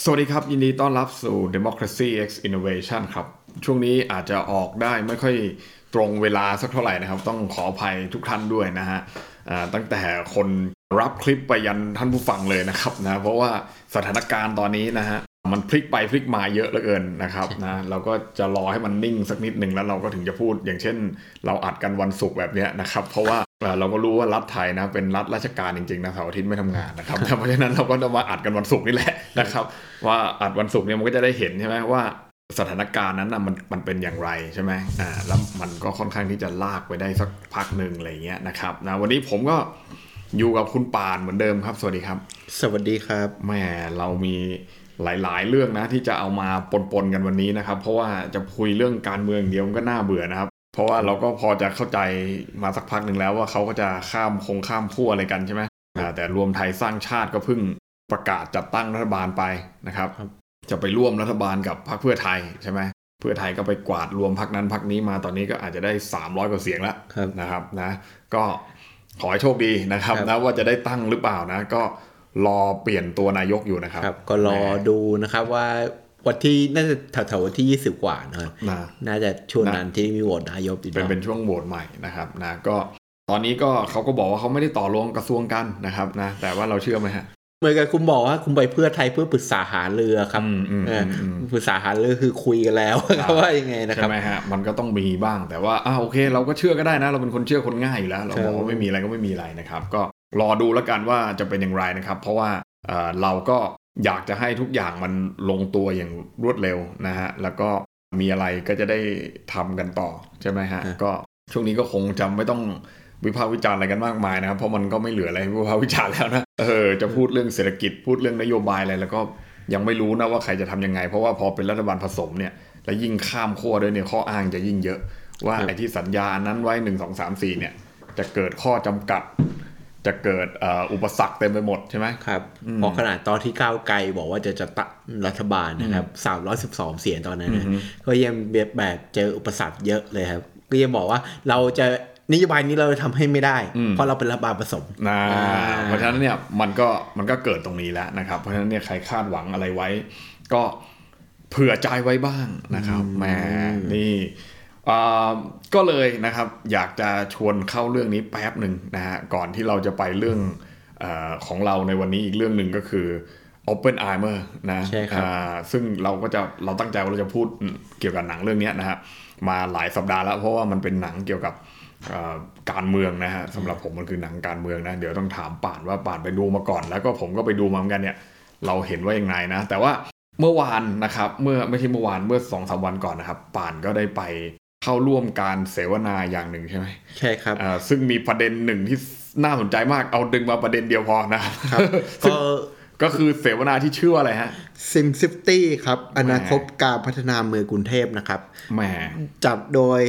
วัสดีครับยินดีต้อนรับสู่ Democracy X Innovation ครับช่วงนี้อาจจะออกได้ไม่ค่อยตรงเวลาสักเท่าไหร่นะครับต้องขออภัยทุกท่านด้วยนะฮะตั้งแต่คนรับคลิปไปยันท่านผู้ฟังเลยนะครับนะเพราะว่าสถานการณ์ตอนนี้นะฮะมันพลิกไปพลิกมาเยอะเหลือเกินนะครับนะเราก็จะรอให้มันนิ่งสักนิดนึงแล้วเราก็ถึงจะพูดอย่างเช่นเราอัดกันวันศุกร์แบบนี้นะครับเพราะว่าเราก็รู้ว่ารัฐไทยนะเป็นรัฐราชการจริงๆนะเสาร์อาทิตย์ไม่ทำงานนะครับเพราะฉะนั้นเราก็จะมาอัดกันวันศุกร์นี่แหละนะครับว่าอัดวันศุกร์เนี่ยมันก็จะได้เห็นใช่ไหมว่าสถานการณ์นั้นนะมันเป็นอย่างไรใช่ไหมแล้วมันก็ค่อนข้างที่จะลากไปได้สักพักหนึ่งอะไรเงี้ยนะครับนะวันนี้ผมก็อยู่กับคุณปานเหมือนเดิมครับสวัสดีครับสวัสดีครับแม่เรามีหลายๆเรื่องนะที่จะเอามาปนกันวันนี้นะครับเพราะว่าจะคุยเรื่องการเมืองเดียวมันก็น่าเบื่อนะครับเพราะว่าเราก็พอจะเข้าใจมาสักพักหนึ่งแล้วว่าเขาก็จะข้ามขั้วอะไรกันใช่ไหมแต่รวมไทยสร้างชาติก็เพิ่งประกาศจัดตั้งรัฐบาลไปนะครับจะไปร่วมรัฐบาลกับพรรคเพื่อไทยใช่ไหมเพื่อไทยก็ไปกวาดรวมพรรคนั้นพรรคนี้มาตอนนี้ก็อาจจะได้300กว่าเสียงแล้วนะครับนะก็ขอให้โชคดีนะครับนะว่าจะได้ตั้งหรือเปล่านะก็รอเปลี่ยนตัวนายกอยู่นะครับก็รอดูนะครับว่าวันที่น่าจะแถวๆวันที่20กว่านะครับน่าจะช่วงนั้นที่มีโหวตนายกเป็นช่วงโหวตใหม่นะครับนะก็ตอนนี้ก็เขาก็บอกว่าเขาไม่ได้ต่อรองกระทรวงกันนะครับนะแต่ว่าเราเชื่อไหมฮะเหมือนกับคุณบอกว่าคุณไปเพื่อไทยเพื่อปรึกษาหารือครับปรึกษาหารือคือคุยกันแล้วว่ายังไงนะครับใช่ไหมฮะมันก็ต้องมีบ้างแต่ว่าโอเคเราก็เชื่อก็ได้นะเราเป็นคนเชื่อคนง่ายอยู่แล้วเราบอกว่าไม่มีอะไรก็ไม่มีอะไรนะครับก็รอดูแล้วกันว่าจะเป็นอย่างไรนะครับเพราะว่าเราก็อยากจะให้ทุกอย่างมันลงตัวอย่างรวดเร็วนะฮะแล้วก็มีอะไรก็จะได้ทำกันต่อใช่ไหมฮะก็ช่วงนี้ก็คงจะไม่ต้องวิพากษ์วิจารณ์อะไรกันมากมายนะครับเพราะมันก็ไม่เหลืออะไรวิพากษ์วิจารณ์แล้วนะจะพูดเรื่องเศรษฐกิจพูดเรื่องนโยบายอะไรแล้วก็ยังไม่รู้นะว่าใครจะทำยังไงเพราะว่าพอเป็นรัฐบาลผสมเนี่ยแล้วยิ่งข้ามขั้วด้วยเนี่ยข้ออ้างจะยิ่งเยอะว่าไอ้ที่สัญญานั้นไว้1 2 3 4เนี่ยจะเกิดข้อจำกัดจะเกิดอุปสรรคเต็มไปหมดใช่ไหมครับเพราะขนาดตอนที่ก้าวไกลบอกว่าจะตั้งรัฐบาลนะครับ312เสียงตอนนั้นก็ยังแบบเจออุปสรรคเยอะเลยครับก็ยังบอกว่าเราจะนโยบายนี้เราทำให้ไม่ได้เพราะเราเป็นรัฐบาลผสมเพราะฉะนั้นเนี่ยมันก็เกิดตรงนี้แล้วนะครับเพราะฉะนั้นเนี่ยใครคาดหวังอะไรไว้ก็เผื่อใจไว้บ้างนะครับแหมนี่ก็เลยนะครับอยากจะชวนเข้าเรื่องนี้แป๊บหนึ่งนะฮะก่อนที่เราจะไปเรื่องของเราในวันนี้อีกเรื่องหนึ่งก็คือ Oppenheimer นะซึ่งเราตั้งใจว่าเราจะพูดเกี่ยวกับหนังเรื่องนี้นะฮะมาหลายสัปดาห์แล้วเพราะว่ามันเป็นหนังเกี่ยวกับการเมืองนะฮะสำหรับผมมันคือหนังการเมืองนะเดี๋ยวต้องถามป่านว่าป่านไปดูมาก่อนแล้วก็ผมก็ไปดูมาเหมือนกันเนี่ยเราเห็นว่ายังไงนะแต่ว่าเมื่อวานนะครับไม่ใช่เมื่อวานเมื่อ 2-3 วันก่อนนะครับป่านก็ได้ไปเข้าร่วมการเสวนาอย่างหนึ่งใช่ไหมใช่ครับซึ่งมีประเด็นหนึ่งที่น่าสนใจมากเอาดึงมาประเด็นเดียวพอนะครับก็คือเสวนาที่ชื่ออะไรฮะ SimCity ครับอนาคตการพัฒนาเมืองกรุงเทพนะครับแหมจัดโดย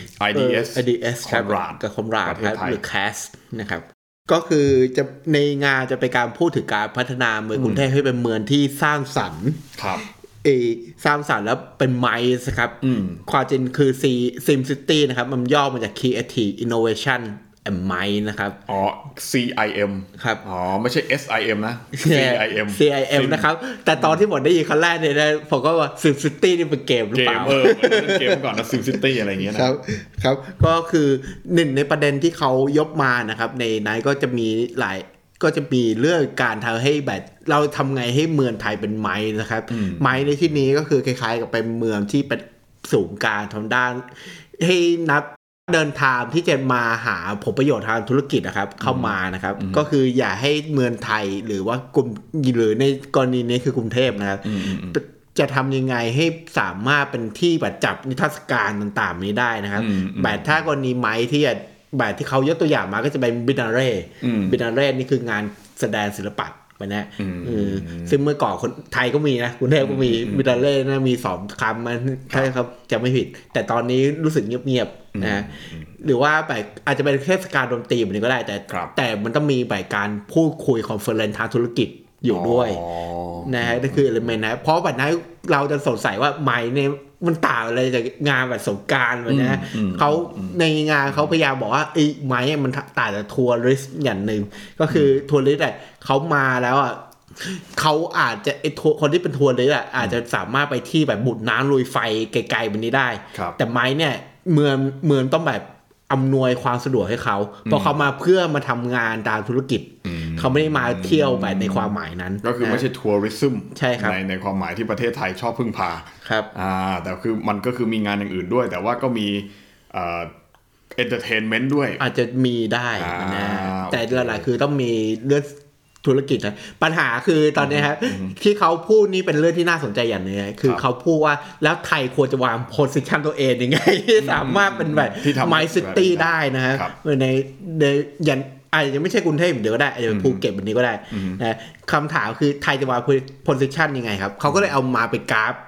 IDS ครับกับคมราดครับหรือ CAST นะครับก็คือจะในงานจะเป็นการพูดถึงการพัฒนาเมืองกรุงเทพให้เป็นเมืองที่สร้างสรรค์ครับสร้างสรรค์แล้วเป็นไมซ์ครับความจริงคือ SimCity นะครับมันย่อมาจาก Creative Innovation and Mind นะครับ CIM ครับไม่ใช่ SIM นะ CIM นะครับแต่ตอนที่ผมได้ยินครั้งแรกเนี่ยผมก็ว่า SimCity นี่เป็นเกมหรือเปล่าเกมก่อนนะ SimCity อะไรอย่างเงี้ยนะครับก็คือหนึ่งในประเด็นที่เขายกมานะครับในนั้นก็จะมีเรื่องการทำให้แบบเราทำไงให้เมืองไทยเป็นไม้นะครับไม้ในที่นี้ก็คือคล้ายๆกับเป็นเมืองที่เป็นศูนย์กลางทางด้านให้นักเดินทางที่จะมาหาผลประโยชน์ทางธุรกิจนะครับเข้ามานะครับก็คืออย่าให้เมืองไทยหรือว่ากลุ่มหรือในกรณีนี้คือกรุงเทพนะครับจะทำยังไงให้สามารถเป็นที่แบบจับนิทรรศการต่างๆนี้ได้นะครับแบบถ้ากรณีไม้ที่แบบที่เขายกตัวอย่างมาก็จะเป็นบินาเร่นี่คืองานแสดงศิลปะไปนะซึ่งเมื่อก่อนคนไทยก็มีนะกรุงเทพก็มีบินาเร่นะมี2 คำมันถ้าครับจะไม่ผิดแต่ตอนนี้รู้สึกเงียบๆนะหรือว่าแบบอาจจะเป็นเทศกาลดนตรีแบบนี้ก็ได้แต่มันต้องมีแบบการพูดคุยคอนเฟอเรนซ์ทางธุรกิจอยู่ด้วยนะฮะนั่นคือเอลิเมนต์นะเพราะแบบนั้นเราจะสงสัยว่าไม้เนี่ยมันต่างอะไรจากงานแบบสงกรานต์แบบนี้เขาในงานเขาพยายามบอกว่าไอ้ไม้มันต่างจากทัวริสต์อย่างหนึ่งก็คือทัวริสต์เขามาแล้วอ่ะเขาอาจจะคนที่เป็นทัวร์เลยอ่ะอาจจะสามารถไปที่แบบบุดน้ำลุยไฟไกลๆแบบนี้ได้แต่ไม้เนี่ยเมืองต้องแบบอำนวยความสะดวกให้เขาเพราะเขามาเพื่อมาทำงานตามธุรกิจเขาไม่ได้มาเที่ยวแบบในความหมายนั้นก็คือไม่ใช่ทัวริซึมใช่ครับในความหมายที่ประเทศไทยชอบพึ่งพาครับแต่คือมันก็คือมีงานอย่างอื่นด้วยแต่ว่าก็มีเอนเตอร์เทนเมนต์ด้วยอาจจะมีได้นะแต่หลักๆคือต้องมีเรื่องธุรกิจนะปัญหาคือตอนนี้ครับที่เขาพูดนี่เป็นเรื่องที่น่าสนใจอย่างนึงคือเขาพูดว่าแล้วไทยควรจะวางโพสิชันตัวเองยังไงสามารถเป็นแบบไมซ์ซิตี้ได้นะฮะในอย่างอาจจะไม่ใช่กรุงเทพเดี๋ยวก็ได้อาจจะเป็นภูเก็ตแบบนี้ก็ได้นะคำถามคือไทยจะวางโพสิชันยังไงครับเขาก็เลยเอามาเป็นกราฟ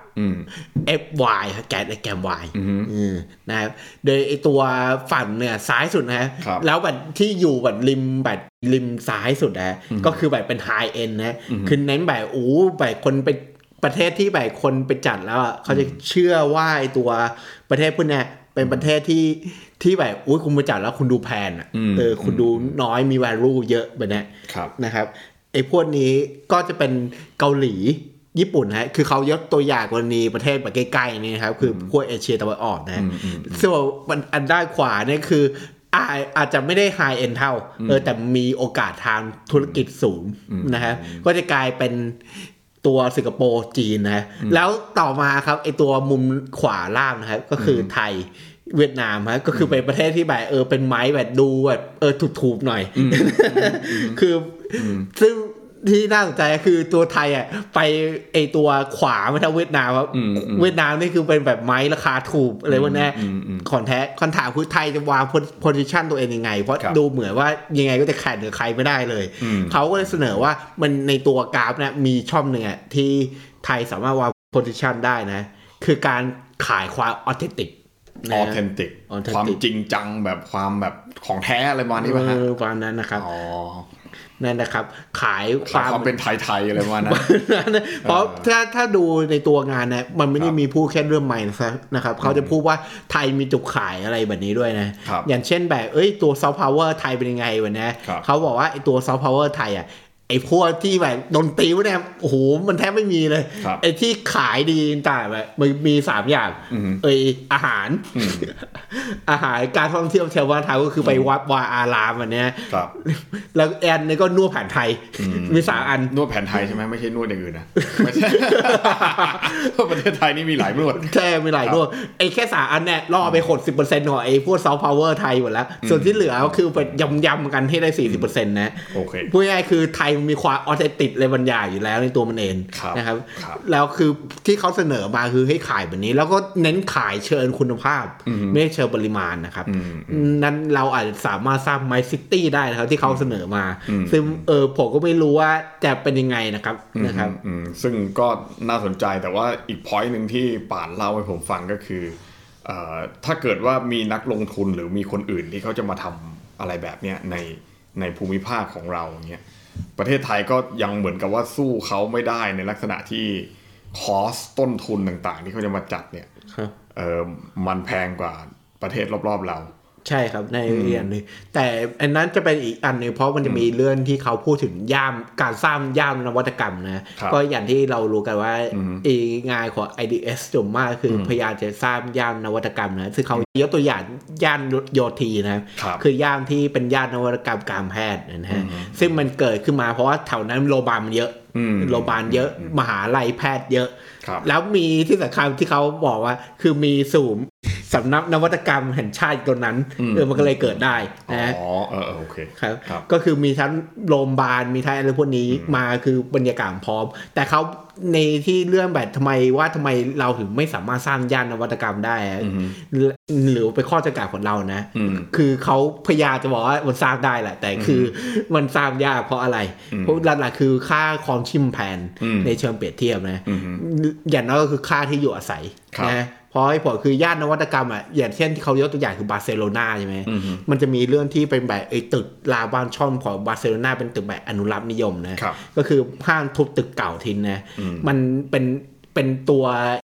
FY ครับแกน Y นะครับโดยไอตัวฝั่งเนี่ยซ้ายสุดนะแล้วแบบที่อยู่แบบริมซ้ายสุดนะก็คือแบบเป็น High End นะคือเน้นแบบแบบคนเป็นประเทศที่แบบคนไปจัดแล้วเขาจะเชื่อว่าไอตัวประเทศพวกเนี้ยเป็นประเทศที่แบบคุณไปจัดแล้วคุณดูแพงคุณดูน้อยมี value เยอะแบบนี้นะครับไอพวกนี้ก็จะเป็นเกาหลีญี่ปุ่นฮะคือเขายกตัวอย่างกรณีประเทศแบบใกล้ๆนี่ครับคือพวกเอเชียตะวันออกนะส่วนอันด้านขวาเนี่ยคืออาจจะไม่ได้ไฮเอ็นเท่าแต่มีโอกาสทางธุรกิจสูงนะฮะก็จะกลายเป็นตัวสิงคโปร์จีนนะแล้วต่อมาครับไอตัวมุมขวาล่างนะครับก็คือไทยเวียดนามฮะก็คือเป็นประเทศที่แบบเป็นไม้แบบดูแบบถูกๆหน่อยคือซึ่งที่น่าสนใจคือตัวไทยอ่ะไปไอตัวขวาไม่เท่าเวียดนามครับเวียดนามนี่คือเป็นแบบไม้ราคาถูกอะไรพวกนี้ของแท้คำถามคือไทยจะวางโพสิชันตัวเองยังไงเพราะดูเหมือนว่ายังไงก็จะแข่งกับใครไม่ได้เลยเขาก็เลยเสนอว่ามันในตัวกราฟเนี่ยมีช่องหนึ่งอ่ะที่ไทยสามารถวางโพสิชันได้นะคือการขายความออเทนติกความจริงจังแบบความแบบของแท้อะไรประมาณนี้ป่ะฮะความนั้นนะครับนั่นนะครับขายความเป็นไทยๆอะไรประมาณนั้นเพราะถ้าดูในตัวงานนะมันไม่ได้มีพูดแค่เรื่องใหม่นะครับเขาจะพูดว่าไทยมีจุดขายอะไรแบบนี้ด้วยนะอย่างเช่นแบบตัวซอฟต์พาวเวอร์ไทยเป็นยังไงวะนะเขาบอกว่าไอ้ตัวซอฟต์พาวเวอร์ไทยอ่ะไอ้พวกที่แบบดนตรีเนี่ยโอ้โหมันแทบไม่มีเลยไอ้ที่ขายดีแต่แบบมันมี3อย่างอาหารการท่องเที่ยวเทววัฒนธรรมก็คือไปวัดวาอารามอันเนี้ยแล้วแอนนี่ก็นวดแผนไทยมี3อันนวดแผนไทยใช่ไหมไม่ใช่นวดอย่างอื่นนะไม่ใช่ประเทศไทยนี่มีหลายนวดใช่มีหลายนวดไอ้แค่3อันเนี่ยล่อไป60%ของไอ้พวกซอฟต์พาวเวอร์ไทยหมดแล้วส่วนที่เหลือก็คือไปยำกันให้ได้ 40% นะโอเคพูดง่ายๆคือไทยมีความออเทนติกเลยบรรยายอยู่แล้วในตัวมันเองนะครับแล้วคือที่เขาเสนอมาคือให้ขายแบบนี้แล้วก็เน้นขายเชิญคุณภาพไม่เชิญปริมาณนะครับนั้นเราอาจจะสามารถสร้างไมซ์ซิตี้ได้นะครับที่เขาเสนอมาซึ่งผมก็ไม่รู้ว่าจะเป็นยังไงนะครับซึ่งก็น่าสนใจแต่ว่าอีก point นึงที่ป่านเล่าให้ผมฟังก็คือถ้าเกิดว่ามีนักลงทุนหรือมีคนอื่นที่เขาจะมาทำอะไรแบบเนี้ยในภูมิภาคของเราเงี้ยประเทศไทยก็ยังเหมือนกับว่าสู้เขาไม่ได้ในลักษณะที่คอสต้นทุนต่างๆที่เขาจะมาจัดเนี่ยมันแพงกว่าประเทศรอบๆเราใช่ครับในเรื่องนึงแต่อันนั้นจะเป็นอีกอันนึงเพราะมันจะมีเรื่องที่เขาพูดถึงการสร้างย่านนวัตกรรมนะก็อย่างที่เรารู้กันว่างานของ IDS จมมากคือพยายามจะสร้างย่านนวัตกรรมนะซึ่งเขายกตัวอย่างย่านโยธีนะคือย่านที่เป็นย่านนวัตกรรมการแพทย์นะฮะซึ่งมันเกิดขึ้นมาเพราะว่าแถวนั้นโรงพยาบาลมันเยอะโรงพยาบาลเยอะมหาลัยแพทย์เยอะแล้วมีที่สำคัญที่เขาบอกว่าคือมีศูนย์สำนักนวัตกรรมแห่งชาติตรงนั้นมันก็เลยเกิดได้นะโอเคครับก็คือมีทั้งโรงพยาบาลมีทั้งอะไรพวกนี้มาคือบรรยากาศพร้อมแต่เขาในที่เรื่องแบบทำไมเราถึงไม่สามารถสร้างย่านนวัตกรรมได้หรือเป็นข้อจำกัดของเรานะคือเขาพยายามจะบอกว่ามันสร้างได้แหละแต่คือมันสร้างยากเพราะอะไรเพราะหลักๆคือค่าครองชีพแพงในเชิงเปรียบเทียบนะอย่างน้อยก็คือค่าที่อยู่อาศัยนะเพราะไอ้ผลคือย่านนวัตกรรมอย่างเช่นที่เขายกตัวอย่างคือบาร์เซโลนาใช่ไหมมันจะมีเรื่องที่เป็นแบบตึกลาบ้านช่องของบาร์เซโลนาเป็นตึกแบบอนุรักษ์นิยมนะก็คือห้ามทุบตึกเก่าทิ้งนะมันเป็นตัว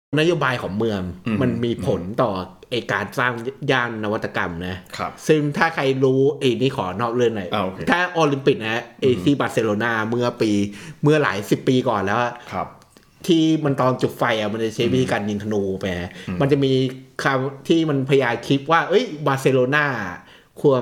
นโยบายของเมืองมันมีผลต่อการสร้างย่านนวัตกรรมนะครับซึ่งถ้าใครรู้นี่ขอนอกเรื่องหน่อย okay. ถ้าโอลิมปิกนะที่บาร์เซโลนาเมื่อหลาย10 ปีก่อนแล้วที่มันตอนจุดไฟมันจะใช้วิธีการยิงธนูไปมันจะมีคำที่มันพยายามคิดว่าบาร์เซโลนาคว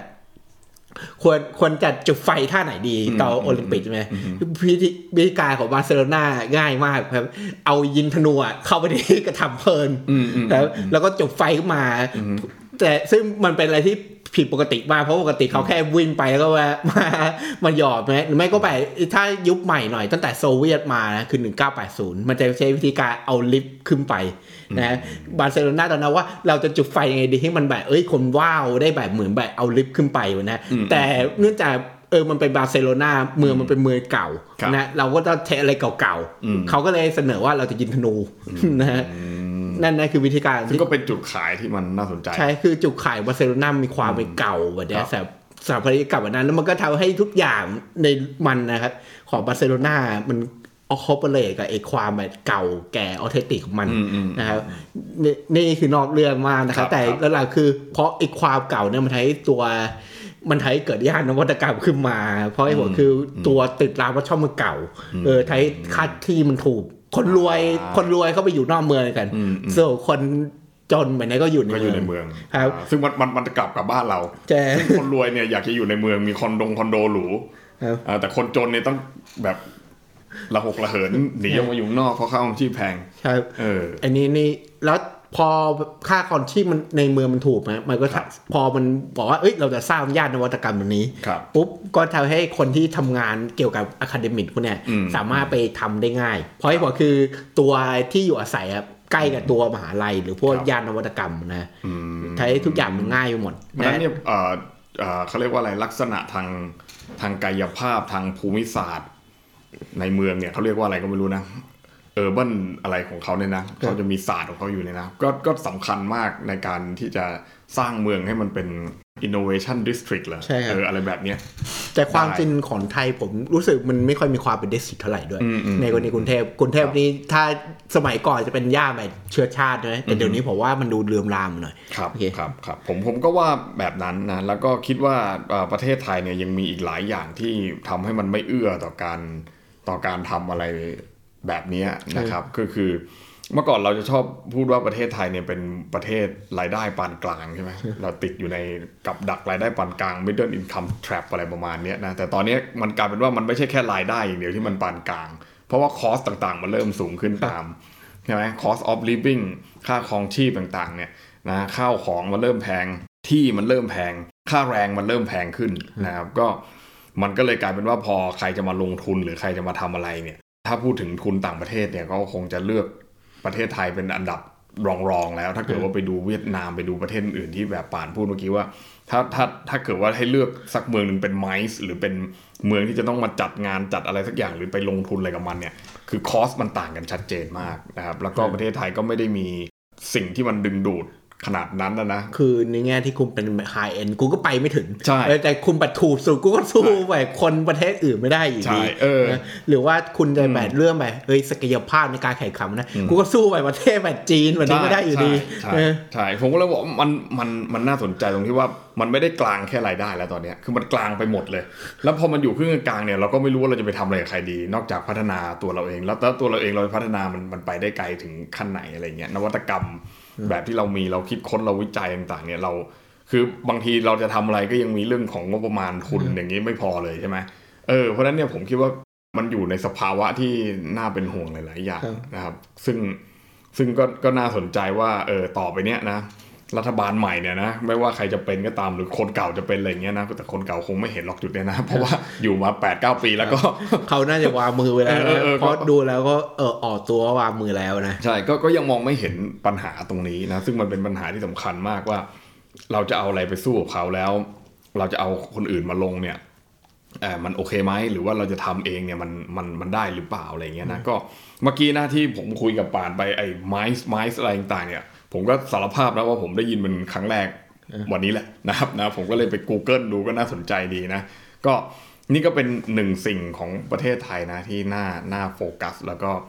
รจะจุดไฟท่าไหนดีต่อโอลิมปิกใช่ไหมวิธีการของบาร์เซโลนาง่ายมากครับเอายิงธนูเข้าไปที่กระถางเพลิงแล้วก็จุดไฟขึ้นมาแต่ซึ่งมันเป็นอะไรที่ผิดปกติมากเพราะปกติเขาแค่วิ่งไปแล้วก็มาหยอดไหมหรือไม่ก็ไปถ้ายุคใหม่หน่อยตั้งแต่โซเวียตมานะคือ1980มันจะใช้วิธีการเอาลิฟต์ขึ้นไปนะบาร์เซโลนาตอนนั้นว่าเราจะจุดไฟยังไงดีให้มันแบบคนว้าวได้แบบเหมือนแบบเอาลิฟต์ขึ้นไปนะแต่เนื่องจากมันเป็นบาร์เซโลนาเมืองมันเป็นเมืองเก่านะเราก็ต้องใช้อะไรเก่าๆเขาก็เลยเสนอว่าเราจะยิงธนูนะนั่นคือวิธีการซึ่งก็เป็นจุดขายที่มันน่าสนใจใช่คือจุดขายบาร์เซโลนามีความเป็นเก่าแบบนี้สถาปัตยกรรมแบบนั้นแล้วมันก็ทำให้ทุกอย่างในมันนะครับของบาร์เซโลนามันออคอร์ปอเรทกับความแบบเก่าแก่ออเทนติกของมันนะครับนี่คือนอกเรื่องมากนะครับแต่หลักๆคือเพราะความเก่าเนี่ยมันทำให้เกิดย่านนวัตกรรมขึ้นมาเพราะหัวคือตัวตึกรามว่าช่องมันเก่าทำให้ค่าที่มันถูกคนรวยเข้าไปอยู่นอกเมืองกันส่วนคนจนแบบนี้ก็อยู่ในเมืองครับซึ่งมันกลับกับบ้านเราซึ่งคนรวยเนี่ยอยากจะอยู่ในเมืองมีคอนโดหรูแต่คนจนเนี่ยต้องแบบระหกระเหินหนีออกมาอยู่นอกเพราะค่าครองชีพแพงครับอันนี้แล้วพอค่าครองชีพมันในเมืองมันถูกมันก็พอมันบอกว่าเราจะสร้างย่านนวัตกรรมตรงนี้ปุ๊บก็ทำให้คนที่ทำงานเกี่ยวกับอะคาเดมิกพวกเนี้ยสามารถไปทำได้ง่ายเพราะว่าคือตัวที่อยู่อาศัยใกล้กับตัวมหาลัยหรือพวกย่านนวัตกรรมนะใช้ทุกอย่างมันง่ายไปหมดเพราะฉะนั้นเนี่ยเขาเรียกว่าอะไรลักษณะทางกายภาพทางภูมิศาสตร์ในเมืองเนี่ยเขาเรียกว่าอะไรก็ไม่รู้นะurban อะไรของเขาเนี่ยนะเขาจะมีศาสตร์ของเขาอยู่เนี่ยนะก็สำคัญมากในการที่จะสร้างเมืองให้มันเป็น innovation district เลยอะไรแบบนี้แต่ความจริงของไทยผมรู้สึกมันไม่ค่อยมีความเป็น district เท่าไหร่ด้วยในกรณีกรุงเทพนี่ถ้าสมัยก่อนจะเป็นย่านแบบเชื้อชาตินะแต่เดี๋ยวนี้ผมว่ามันดูเลื่อมลามหน่อยครับครับผมก็ว่าแบบนั้นนะแล้วก็คิดว่าประเทศไทยเนี่ยยังมีอีกหลายอย่างที่ทำให้มันไม่เอื้อต่อการทำอะไรแบบนี้นะครับคือเมื่อก่อนเราจะชอบพูดว่าประเทศไทยเนี่ยเป็นประเทศรายได้ปานกลางใช่ไหมเราติดอยู่ในกับดักรายได้ปานกลาง middle income trap อะไรประมาณนี้นะแต่ตอนนี้มันกลายเป็นว่ามันไม่ใช่แค่รายได้อย่างเดียวที่มันปานกลางเพราะว่าคอสต่างๆมันเริ่มสูงขึ้นตามใช่ไหม cost of living ค่าครองชีพต่างๆเนี่ยนะข้าวของมันเริ่มแพงที่มันเริ่มแพงค่าแรงมันเริ่มแพงขึ้นนะครับก็มันก็เลยกลายเป็นว่าพอใครจะมาลงทุนหรือใครจะมาทำอะไรเนี่ยถ้าพูดถึงทุนต่างประเทศเนี่ยก็คงจะเลือกประเทศไทยเป็นอันดับรองแล้วถ้าเกิดว่าไปดูเวียดนามไปดูประเทศอื่นที่แบบป่านพูดเมื่อกี้ว่าถ้าเกิดว่าให้เลือกสักเมืองนึงเป็นไมซ์หรือเป็นเมืองที่จะต้องมาจัดงานจัดอะไรสักอย่างหรือไปลงทุนอะไรกับมันเนี่ยคือคอสมันต่างกันชัดเจนมากนะครับแล้วก็ประเทศไทยก็ไม่ได้มีสิ่งที่มันดึงดูดขนาดนั้นนะคือในแง่ที่คุณเป็นไฮเอ็นกูก็ไปไม่ถึงใช่แต่คุณปัดถูกสุดกูก็สู้แบบคนประเทศอื่นไม่ได้อยู่ดีหรือว่าคุณจะแบบเรื่องแบบศักยภาพในการแข่งขันนะกูก็สู้แบบประเทศแบบจีนแบบนี้ไม่ได้อยู่ดีใช่ผมก็เลยบอกมันน่าสนใจตรงที่ว่ามันไม่ได้กลางแค่รายได้แล้วตอนนี้คือมันกลางไปหมดเลยแล้วพอมันอยู่ครึ่งกลางเนี่ยเราก็ไม่รู้ว่าเราจะไปทำอะไรกับใครดีนอกจากพัฒนาตัวเราเองแล้วตัวเราเองเราพัฒนามันไปได้ไกลถึงขั้นไหนอะไรเงี้ยนวัตกรรมแบบที่เรามีเราคิดค้นเราวิจัยต่างๆเนี่ยเราคือบางทีเราจะทำอะไรก็ยังมีเรื่องของงบประมาณทุนอย่างนี้ไม่พอเลยใช่ไหมเพราะฉะนั้นเนี่ยผมคิดว่ามันอยู่ในสภาวะที่น่าเป็นห่วงหลายๆอย่างนะครับซึ่งก็น่าสนใจว่าต่อไปเนี้ยนะรัฐบาลใหม่เนี่ยนะไม่ว่าใครจะเป็นก็ตามหรือคนเก่าจะเป็นอะไรเงี้ยนะแต่คนเก่าคงไม่เห็นหรอกจุดเนี้ยนะเพราะว่าอยู่มา 8-9 ปีแล้วก็เขาน่าจะวางมือไว้แล้วเพราะดูแล้วก็ออกตัววางมือแล้วนะใช่ก็ยังมองไม่เห็นปัญหาตรงนี้นะซึ่งมันเป็นปัญหาที่สำคัญมากว่าเราจะเอาอะไรไปสู้กับเขาแล้วเราจะเอาคนอื่นมาลงเนี่ยมันโอเคไหมหรือว่าเราจะทำเองเนี่ยมันได้หรือเปล่าอะไรเงี้ยนะก็เมื่อกี้นะที่ผมคุยกับป่านไปไอ้ไมซ์อะไรต่างๆเนี่ยผมก็สารภาพแล้วว่าผมได้ยินเป็นครั้งแรกวันนี้แหละนะครับนะผมก็เลยไป Google ดูก็น่าสนใจดีนะก็นี่ก็เป็นหนึ่งสิ่งของประเทศไทยนะที่น่าโฟกัสแล้วก็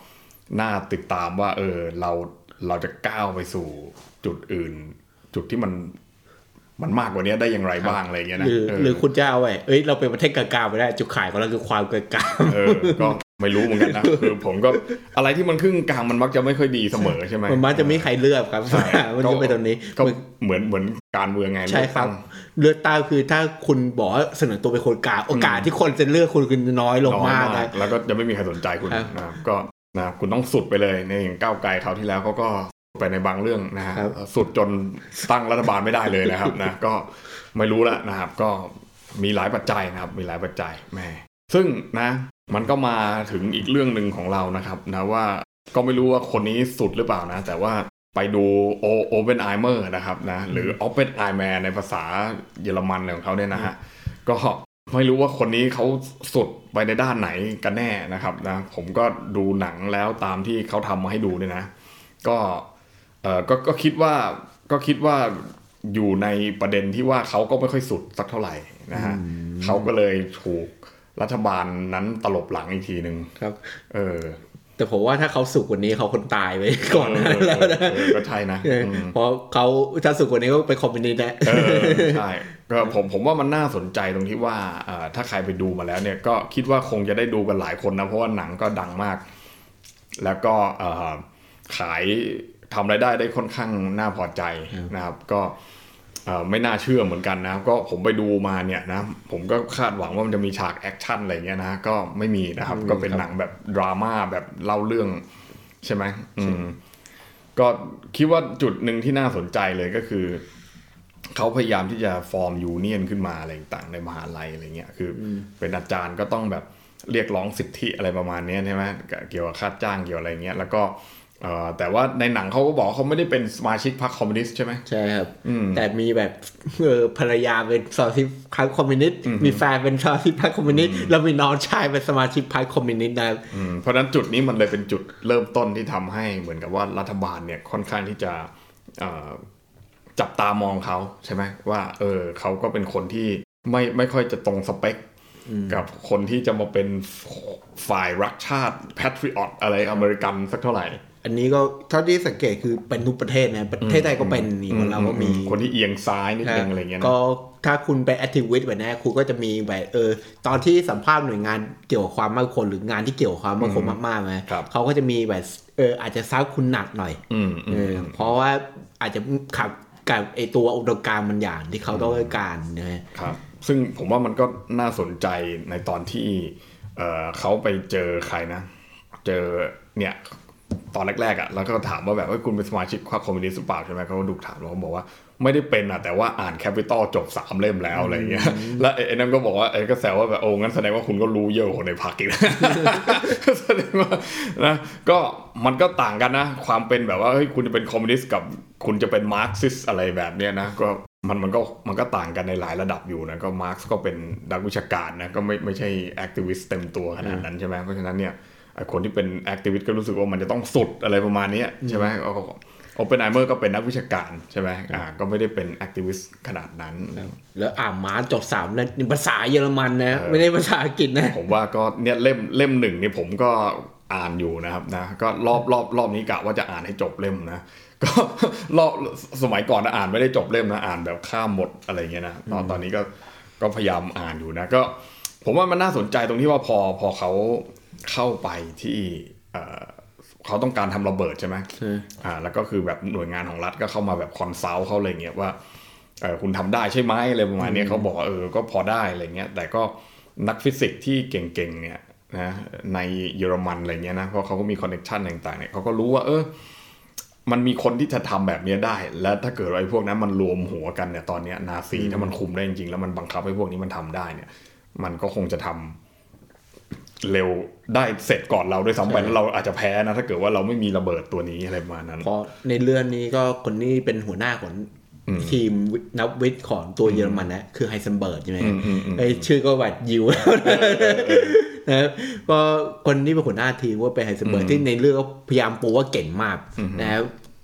น่าติดตามว่าเราจะก้าวไปสู่จุดอื่นจุดที่มันมากกว่านี้ได้อย่างไรบ้างอะไรเงี้ยนะหรือคุณจะเอาเราเป็นประเทศกลางๆไปได้จุดขายของเราคือความกลางๆก็ไม่รู้เหมือนกันนะคือผมก็อะไรที่มันครึ่งกลางมันมักจะไม่ค่อยดีเสมอใช่ไหมมันมักจะไม่ใครเลือกครับมันจะเป็นตรงนี้ก็เหมือนการเมืองไงใช่ครับเลือกตั้งคือถ้าคุณบอกเสนอตัวเป็นคนกลางโอกาสที่คนจะเลือกคุณคือน้อยลงมากนะแล้วก็จะไม่มีใครสนใจคุณนะก็นะคุณต้องสุดไปเลยในอย่างก้าวไกลคราวที่แล้วเขาก็ไปในบางเรื่องนะฮะสุดจนตั้งรัฐบาลไม่ได้เลยนะครับนะก็ไม่รู้ละนะครับก็มีหลายปัจจัยนะครับมีหลายปัจจัยแม่ซึ่งนะมันก็มาถึงอีกเรื่องนึงของเรานะครับนะว่าก็ไม่รู้ว่าคนนี้สุดหรือเปล่านะแต่ว่าไปดูโอเปนไอเมอร์นะครับนะหรือโอเปนไอแมนในภาษาเยอรมันของเขาเนี่ยนะฮะก็ไม่รู้ว่าคนนี้เขาสุดไปในด้านไหนกันแน่นะครับนะผมก็ดูหนังแล้วตามที่เขาทำมาให้ดูเนี่ยนะก็คิดว่าอยู่ในประเด็นที่ว่าเขาก็ไม่ค่อยสุดสักเท่าไหร่นะฮะเขาก็เลยถูกรัฐบาลนั้นตลบหลังอีกทีนึงครับแต่ผมว่าถ้าเขาสุดกว่านี้เขาคนตายไปก่อนนั้นแล้วนะก็ใช่นะเพราะเขาถ้าสุดกว่านี้ก็เป็นคอมมิวนิสต์นะใช่ก็ผมว่ามันน่าสนใจตรงที่ว่าถ้าใครไปดูมาแล้วเนี่ยก็คิดว่าคงจะได้ดูกันหลายคนนะเพราะว่าหนังก็ดังมากแล้วก็ขายทำรายได้ค่อนข้างน่าพอใจนะครับก็ไม่น่าเชื่อเหมือนกันนะก็ผมไปดูมาเนี่ยนะผมก็คาดหวังว่ามันจะมีฉากแอคชั่นอะไรเงี้ยนะก็ไม่มีนะครับก็เป็นหนังแบบดราม่าแบบเล่าเรื่องใช่ไหมก็คิดว่าจุดหนึ่งที่น่าสนใจเลยก็คือเขาพยายามที่จะฟอร์มยูเนียนขึ้นมาอะไรต่างในมหาลัยอะไรเงี้ยคือเป็นอาจารย์ก็ต้องแบบเรียกร้องสิทธิอะไรประมาณนี้ใช่ไหมเกี่ยวกับค่าจ้างเกี่ยวอะไรเงี้ยแล้วก็แต่ว่าในหนังเขาก็บอกเขาไม่ได้เป็นสมาชิกพรรคคอมมิวนิสต์ใช่ไหมใช่ครับแต่มีแบบภรรยาเป็นสมาชิกพรรคคอมมิวนิสต์มีแฟนเป็นสมาชิกพรรคคอมมิวนิสต์แล้วมีน้องชายเป็นสมาชิกพรรคคอมมิวนิสต์นะครับเพราะฉะนั้นจุดนี้มันเลยเป็นจุดเริ่มต้นที่ทำให้เหมือนกับว่ารัฐบาลเนี่ยค่อนข้างที่จะจับตามองเขาใช่ไหมว่าเขาก็เป็นคนที่ไม่ค่อยจะตรงสเปคกับคนที่จะมาเป็นฝ่ายรักชาติ patriot อะไรอเมริกันสักเท่าไหร่อันนี้ก็เท่าที่สังเกตคือเป็นทุกประเทศนะประเทศไทยก็เป็นนี่ของเราก็มีคนที่เอียงซ้ายนิดนึงอะไรเงี้ยนะก็ถ้าคุณเป็นแอคทิวิสต์แบบนี้คุณก็จะมีแบบตอนที่สัมภาษณ์หน่วยงานเกี่ยวกับความมั่นคงหรืองานที่เกี่ยวกับความมั่นคงมากๆนะเขาก็จะมีแบบอาจจะซักคุณหนักหน่อยเพราะว่าอาจจะขับกับไอตัวอุดมการณ์มันอย่างที่เขาต้องการนะครับซึ่งผมว่ามันก็น่าสนใจในตอนที่เขาไปเจอใครนะเจอเนี่ยตอนแรกๆอ่ะแล้วก็ถามว่าแบบคุณเป็นสมาชิกพรรคคอมมิวนิสต์หรือเปล่าใช่ไหมเขาก็ดูถามแล้วเขาบอกว่าไม่ได้เป็นอ่ะแต่ว่าอ่านแคปิตอลจบ3เล่มแล้วอะไรเงี้ยแล้วไอ้นั่นก็บอกว่าก็แซวว่าแบบโอ้งั้นแสดงว่าคุณก็รู้เยอะกว่าคนในพรรคอีกแสดงว่านะก็มันก็ต่างกันนะความเป็นแบบว่าเฮ้ยคุณจะเป็นคอมมิวนิสต์กับคุณจะเป็นมาร์กซิสอะไรแบบเนี้ยนะก็มันก็ต่างกันในหลายระดับอยู่นะก็มาร์กซ์ก็เป็นนักวิชาการนะก็ไม่ใช่แอคทิวิสต์เต็มตัวขนาดนั้นใช่ไหมเพราะฉะนั้นเนี่ยคนที่เป็นแอคทิวิสต์ก็รู้สึกว่ามันจะต้องสุดอะไรประมาณนี้ใช่ไหมโอเปนไฮเมอร์ก็เป็นนักวิชาการใช่ไหมก็ไม่ได้เป็นแอคทิวิสต์ขนาดนั้นแล้วมาจบ3นั่นภาษาเยอรมันนะไม่ได้ภาษาอังกฤษนะผมว่าก็เนี่ยเล่มหนึ่งนี่ผมก็อ่านอยู่นะครับนะก็รอบนี้กะว่าจะอ่านให้จบเล่มนะก็สมัยก่อนอ่านไม่ได้จบเล่มนะอ่านแบบข้ามหมดอะไรเงี้ยนะตอนนี้ก็พยายามอ่านอยู่นะก็ผมว่ามันน่าสนใจตรงที่ว่าพอเขาเข้าไปที่เขาต้องการทำระเบิดใช่ไหมแล้วก็คือแบบหน่วยงานของรัฐก็เข้ามาแบบคอนซัลท์เขาอะไรเงี้ยว่าคุณทำได้ใช่ไหมอะไรประมาณนี้เขาบอกก็พอได้อะไรเงี้ยแต่ก็นักฟิสิกส์ที่เก่งๆเนี่ยนะในเยอรมันอะไรเงี้ยนะเพราะเขาก็มีคอนเนคชั่นต่างๆเนี่ยเขาก็รู้ว่ามันมีคนที่จะทำแบบนี้ได้แล้วถ้าเกิดว่าไอ้พวกนั้นมันรวมหัวกันเนี่ยตอนนี้นาซีถ้ามันคุมได้จริงๆแล้วมันบังคับให้พวกนี้มันทำได้เนี่ยมันก็คงจะทำเร็วได้เสร็จก่อนเราด้วยซ้ำไปแล้วเราอาจจะแพ้นะถ้าเกิดว่าเราไม่มีระเบิดตัวนี้อะไรประมาณนั้นเพราะในเรื่องนี้ก็คนนี้เป็นหัวหน้าของทีมนักวิทย์ของตัวเยอรมันนะคือไฮเซนเบิร์กใช่ไหมไอชื่อก็แบบยิวนะก็คนที่เป็นหัวหน้าทีมว่าเป็นไฮเซนเบิร์กที่ในเรื่องก็พยายามปูว่าเก่งมากนะพ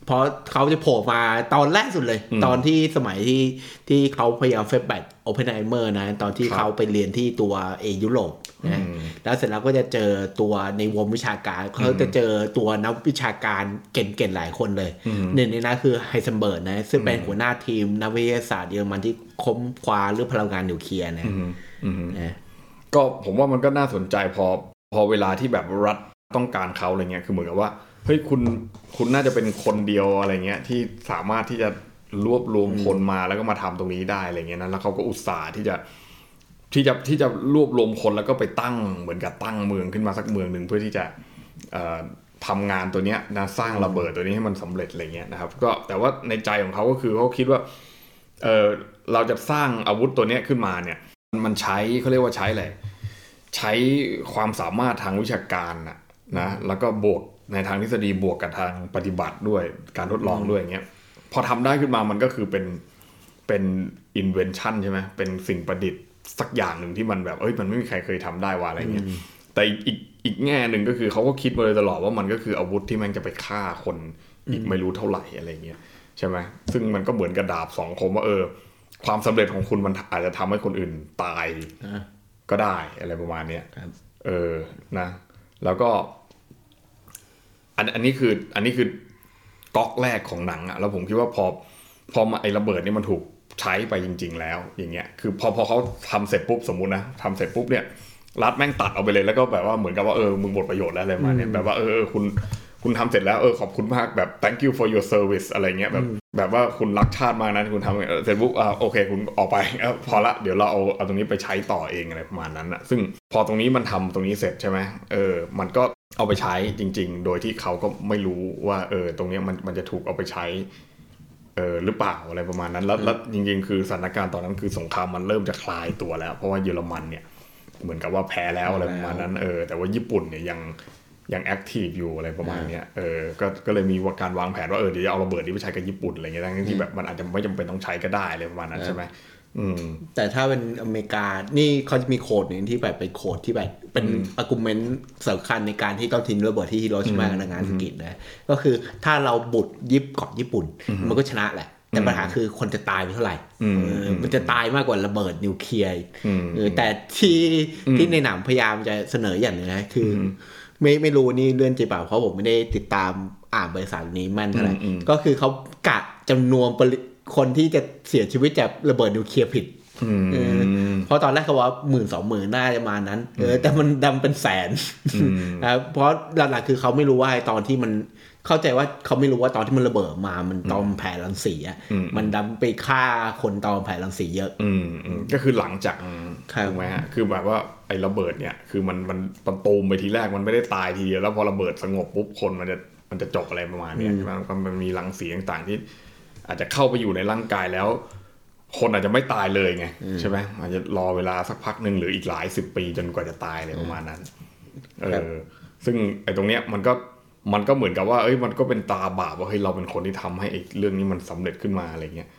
เพราะเขาจะโผล่มาตอนแรกสุดเลย ตอนที่สมัยที่เขาพยายามเฟซแบทโอเพนไฮเมอร์นะตอนที่เขาไปเรียนที่ตัวยุโรปนะแล้วเสร็จแล้วก็จะเจอตัวในวงวิชาการเขาจะเจอตัวนักวิชาการเก่งๆหลายคนเลยหนึ่งในนั้นคือไฮเซนเบิร์กนะซึ่งเป็นหัวหน้าทีมนักวิทยาศาสตร์เยอรมันที่ค้นคว้าเรื่องพลังงานนิวเคลียร์นะก็ผมว่ามันก็น่าสนใจพอเวลาที่แบบรัฐต้องการเขาอะไรเงี้ยคือเหมือนกับว่าเฮ้ยคุณน่าจะเป็นคนเดียวอะไรเงี้ยที่สามารถที่จะรวบรวมคนมาแล้วก็มาทำตรงนี้ได้อะไรเงี้ยนะแล้วเขาก็อุตส่าห์ที่จะรวบรวมคนแล้วก็ไปตั้งเหมือนกับตั้งเมืองขึ้นมาสักเมืองนึงเพื่อที่จะทำงานตัวเนี้ยนะสร้างระเบิดตัวนี้ให้มันสำเร็จอะไรเงี้ยนะครับก็แต่ว่าในใจของเขาก็คือเขาคิดว่าเราจะสร้างอาวุธตัวเนี้ยขึ้นมาเนี่ยมันใช้เขาเรียกว่าใช้อะไรใช้ความสามารถทางวิชาการนะแล้วก็บวกในทางทฤษฎีบวกกับทางปฏิบัติด้วยการทดลองด้วยอย่างเงี้ยพอทำได้ขึ้นมามันก็คือเป็น invention ใช่ไหมเป็นสิ่งประดิษฐ์สักอย่างหนึ่งที่มันแบบมันไม่มีใครเคยทำได้ว่าอะไรเงี้ยแต่อีกแง่หนึ่งก็คือเขาก็คิดมาเลยตลอดว่ามันก็คืออาวุธที่มันจะไปฆ่าคนอีกไม่รู้เท่าไหร่อะไรเงี้ยใช่ไหมซึ่งมันก็เหมือนกระดาบสองคมว่าความสำเร็จของคุณมันอาจจะทำให้คนอื่นตายก็ได้อะไรประมาณเนี้ยนะแล้วก็อันนี้คือก๊อกแรกของหนังอ่ะแล้วผมคิดว่าพอมาไอ้ระเบิดนี่มันถูกใช้ไปจริงๆแล้วอย่างเงี้ยคือพอเขาทำเสร็จปุ๊บสมมุตินะทำเสร็จปุ๊บเนี่ยรัฐแม่งตัดเอาไปเลยแล้วก็แบบว่าเหมือนกับว่ามึงหมดประโยชน์แล้วอะไรมาเนี่ยแบบว่าคุณทำเสร็จแล้วขอบคุณมากแบบ thank you for your service อะไรเงี้ยแบบว่าคุณรักชาติมากนะคุณทำเสร็จปุ๊บโอเคคุณออกไปพอละเดี๋ยวเราเอาตรงนี้ไปใช้ต่อเองอะไรประมาณนั้นนะซึ่งพอตรงนี้มันทำตรงนี้เสร็จใช่ไหมมันก็เอาไปใช้จริงๆโดยที่เขาก็ไม่รู้ว่าตรงนี้มันจะถูกเอาไปใช้หรือเปล่าอะไรประมาณนั้นแล้วจริงๆคือสถานการณ์ตอนนั้นคือสงครามมันเริ่มจะคลายตัวแล้วเพราะว่าเยอรมันเนี่ยเหมือนกับว่าแพ้แล้วอะไรประมาณนั้นแต่ว่าญี่ปุ่นเนี่ยยังแอคทีฟอยู่อะไรประมาณเนี้ยก็เลยมีการวางแผนว่าเดี๋ยวจะเอาระเบิดนี้ไปใช้กับญี่ปุ่นอะไรเงี้ยทั้งที่แบบมันอาจจะไม่จำเป็นต้องใช้ก็ได้อะไรประมาณนั้นใช่ไหมแต่ถ้าเป็นอเมริกานี่เขาจะมีโค้ดหนึ่งที่แบบเป็นโค้ดที่แบบเป็นอาร์กิวเมนต์สำคัญในการที่ต้องทิ้งระเบิดที่ฮิโรชิมากับนางาซากินะก็คือถ้าเราบุกเกาะญี่ปุ่นมันก็ชนะแหละแต่ปัญหาคือคนจะตายไปเท่าไหร่มันจะตายมากกว่าระเบิดนิวเคลียร์แต่ที่ในหนังพยายามจะเสนออย่างนึงนะคือไม่รู้นี่เรื่องจริงเปล่าเพราะผมไม่ได้ติดตามอ่านบริษัทนี้มั่นเท่าไหร่ก็คือเขากะจำนวนคนที่จะเสียชีวิตจากระเบิดนิวเคลียร์ผิดเพราะตอนแรกเขาว่า10,000-20,000น่าจะมานั้นแต่มันดำเป็นแสนนะเพราะหลักๆคือเขาไม่รู้ว่าตอนที่มันเข้าใจว่าเขาไม่รู้ว่าตอนที่มันระเบิดมามันตอนแผ่รังสีมันดำไปฆ่าคนตอนแผ่รังสีเยอะก็คือหลังจากถูกไหมฮะคือแบบว่าไอ้ระเบิดเนี่ยคือมันตูมไปทีแรกมันไม่ได้ตายทีเดียวแล้วพอระเบิดสงบปุ๊บคนมันจะจบอะไรประมาณนี้ใช่ไหมมันมีรังสีต่างๆที่อาจจะเข้าไปอยู่ในร่างกายแล้วคนอาจจะไม่ตายเลยไงใช่ไหมอาจจะรอเวลาสักพักหนึ่งหรืออีกหลาย10 ปีจนกว่าจะตายอะไรประมาณนั้นซึ่งไอ้ตรงเนี้ยมันก็เหมือนกับว่ามันก็เป็นตาบาปว่าเฮ้ยเราเป็นคนที่ทำให้ไอ้เรื่องนี้มันสำเร็จขึ้นมาอะไรเงี้ย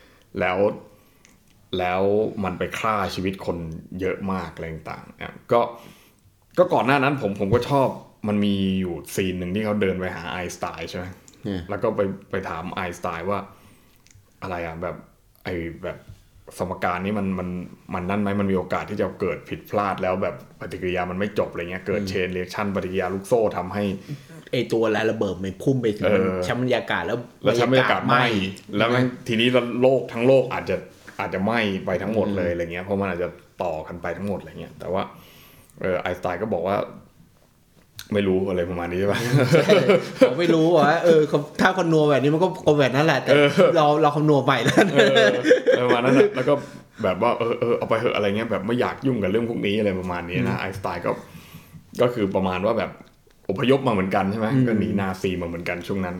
แล้วมันไปฆ่าชีวิตคนเยอะมากอะไรต่างๆก็ก่อนหน้านั้นผมก็ชอบมันมีอยู่ซีนหนึ่งที่เขาเดินไปหาไอน์สไตน์ใช่ไหมแล้วก็ไปถามไอน์สไตน์ว่าอะไรแบบแบบสมการนี้มันนั่นไหมมันมีโอกาสที่จะเกิดผิดพลาดแล้วแบบปฏิกิริยามันไม่จบอะไรเงี้ยเกิดเชนเรีแอคชั่นปฏิกิริยาลูกโซ่ทำให้ตัวระเบิดมันพุ่งไปถึงชั้นบรรยากาศแล้วชั้นบรรยากาศไหม้แล้วทีนี้โลกทั้งโลกอาจจะไหม้ไปทั้งหมดเลยอะไรเงี้ยเพราะมันอาจจะต่อกันไปทั้งหมดอะไรเงี้ยแต่ว่าไอน์สไตน์ก็บอกว่าไม่รู้อะไรประมาณนี้ใช่ป่ะผมไม่รู้ว่าถ้าคำนวณแบบนี้มันก็แบบนั้นแหละแต่เราคำนวณไปแล้วประมาณนั้นแล้วก็แบบว่าเอาไปเหอะอะไรเงี้ยแบบไม่อยากยุ่งกับเรื่องพวกนี้อะไรประมาณนี้นะไอน์สไตน์ก็คือประมาณว่าแบบอพยพมาเหมือนกันใช่ไหมก็หนีนาซีมาเหมือนกันช่วงนั้น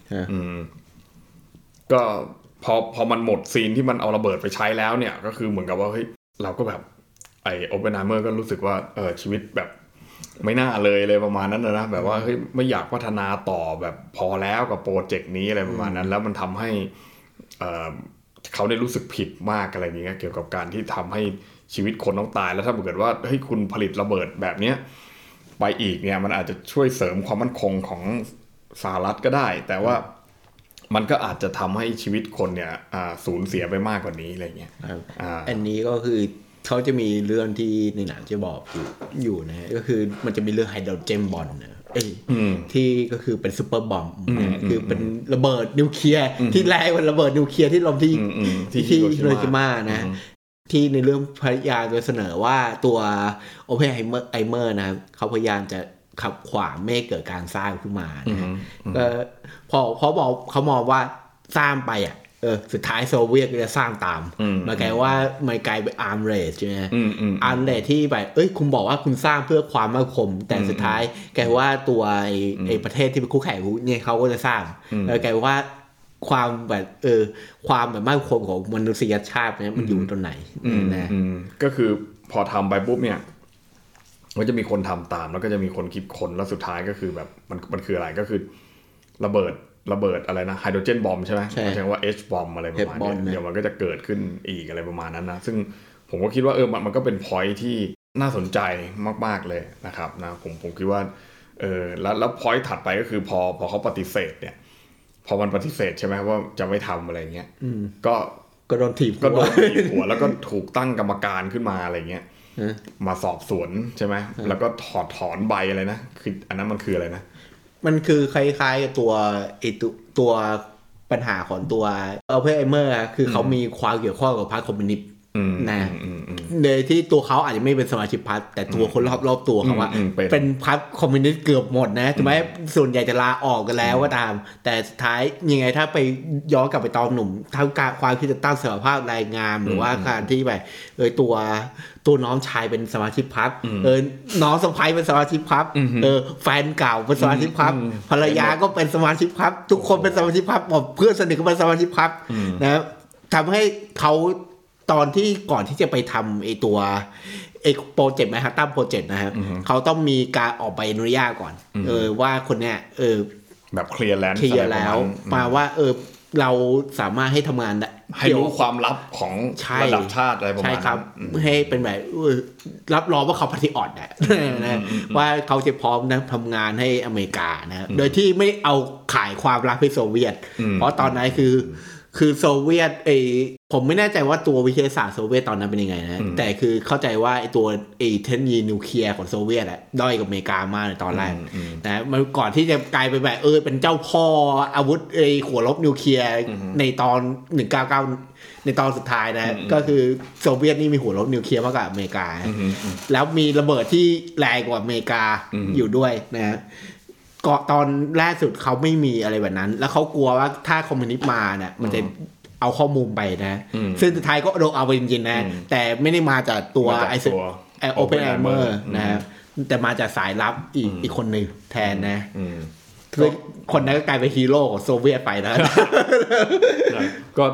ก็พอมันหมดซีนที่มันเอาระเบิดไปใช้แล้วเนี่ยก็คือเหมือนกับว่าเฮ้ยเราก็แบบไอโอเปนไฮเมอร์ก็รู้สึกว่าชีวิตแบบไม่น่าเลยประมาณนั้นนะแบบว่าเฮ้ยไม่อยากพัฒนาต่อแบบพอแล้วกับโปรเจกต์นี้อะไรประมาณนั้นแล้วมันทำให้เขาได้รู้สึกผิดมากอะไรอย่างเงี้ยเกี่ยวกับการที่ทำให้ชีวิตคนต้องตายแล้วถ้าเกิดว่าเฮ้ยคุณผลิตระเบิดแบบเนี้ยไปอีกเนี่ยมันอาจจะช่วยเสริมความมั่นคงของสหรัฐก็ได้แต่ว่ามันก็อาจจะทำให้ชีวิตคนเนี่ยสูญเสียไปมากกว่านี้อะไรเงี้ยอันนี้ก็คือเขาจะมีเรื่องที่ในหนังจะบอกอยู่นะก็คือมันจะมีเรื่องไฮโดรเจนบอมป์ที่ก็คือเป็นซูเปอร์บอมนะคือเป็นระเบิดนิวเคลียร์ที่แรงกว่าระเบิดนิวเคลียร์ที่ลงที่ฮิโรชิมานะที่ในเรื่องพยายามจะเสนอว่าตัวโอเพนไฮเมอร์นะเขาพยายามจะขับขวางไม่ให้เกิดการสร้างขึ้นมานะก็พอเขามองว่าสร้างไปสุดท้ายโซเวียตก็จะสร้างตามมาไกลว่ามันกลายเป็นอาร์มเรสใช่ไหมอาร์มเรสที่แบบคุณบอกว่าคุณสร้างเพื่อความมั่นคงแต่สุดท้ายกลายว่าตัวไอ้ประเทศที่เป็นคู่แข่งเนี่ยเขาก็จะสร้างแล้วกลายว่าความแบบความแบบมั่นคงของมนุษยชาติเนี่ยมันอยู่ตรงไหนนะก็คือพอทำไปปุ๊บเนี่ยก็จะมีคนทำตามแล้วก็จะมีคนคิดค้นแล้วสุดท้ายก็คือแบบมันคืออะไรก็คือระเบิดอะไรนะไฮโดรเจนบอมใช่ไหมไม่ใช่ว่า H บอมอะไรประมาณนี้เดี๋ยวมันก็จะเกิดขึ้นอีกอะไรประมาณนั้นนะซึ่งผมก็คิดว่ามันก็เป็นพอยท์ที่น่าสนใจมากๆเลยนะครับนะผมคิดว่าแล้วพอยท์ถัดไปก็คือพอเขาปฏิเสธเนี่ยพอมันปฏิเสธใช่ไหมว่าจะไม่ทำอะไรเงี้ยก็โดนถีบหัวแล้วก็ถูกตั้งกรรมการขึ้นมาอะไรเงี้ยมาสอบสวนใช่ไหมแล้วก็ถอนใบอะไรนะคืออันนั้นมันคืออะไรนะมันคือคล้ายๆกับตัวปัญหาของตัวอัลเพอร์เมอร์คือเขามีความเกี่ยวข้องกับพรรคคอมมิวนิสต์นะโดยที่ตัวเขาอาจจะไม่เป็นสมาชิกพรรคแต่ตัวคนรอบตัวเขาว่าเป็นพรรคคอมมิวนิสต์เกือบหมดนะถึงแม้ส่วนใหญ่จะลาออกกันแล้วก็ตามแต่สุดท้ายยังไงถ้าไปย้อนกลับไปตอนหนุ่มทั้งการความที่จะตั้งสหภาพแรงงานหรือว่าการที่แบบตัวน้องชายเป็นสมาชิกพรรคน้องสะใภ้เป็นสมาชิกพรรคแฟนเก่าเป็นสมาชิกพรรคภรรยาก็เป็นสมาชิกพรรคทุกคนเป็นสมาชิกพรรคหมดเพื่อนสนิทก็เป็นสมาชิกพรรคนะทำให้เขาตอนที่ก่อนที่จะไปทำไอ้โปรเจกต์Manhattan Projectนะครับเขาต้องมีการออกใบอนุญาตก่อนว่าคนเนี้ยแบบเคลียร์แล้วมาว่าเราสามารถให้ทำงานให้รู้ความลับของระดับชาติอะไรประมาณนั้นใช่ครับให้เป็นแบบรับรองว่าเขาปฏิออดนะว่าเขาจะพร้อมนะทำงานให้อเมริกานะโดยที่ไม่เอาขายความลับให้โซเวียตเพราะตอนนั้นคือโซเวียตผมไม่แน่ใจว่าตัววิทยาศาสตร์โซเวียตตอนนั้นเป็นยังไงนะแต่คือเข้าใจว่าตัวเทคโนโลยีนิวเคลียร์ของโซเวียตอะด้อยกับอเมริกามากในตอนแรกนะมันก่อนที่จะกลายไปแบบเป็นเจ้าพ่ออาวุธหัวรบนิวเคลียร์ในตอน199ในตอนสุดท้ายนะก็คือโซเวียตนี่มีหัวรบนิวเคลียร์มากกว่าอเมริกาแล้วมีระเบิดที่แรงกว่าอเมริกาอยู่ด้วยนะก็ตอนแรกสุดเขาไม่มีอะไรแบบนั้นแล้วเขากลัวว่าถ้าคอมมิวนิสต์มาเนี่ยมันจะเอาข้อมูลไปนะซึ่งสุดท้ายก็โดนเอาไปจริงๆนะแต่ไม่ได้มาจากตัวโอเพนไฮเมอร์นะแต่มาจากสายลับอีกคนหนึ่งแทนนะคือคนนั้นก็กลายเป็นฮีโร่ของโซเวียตไปนะก็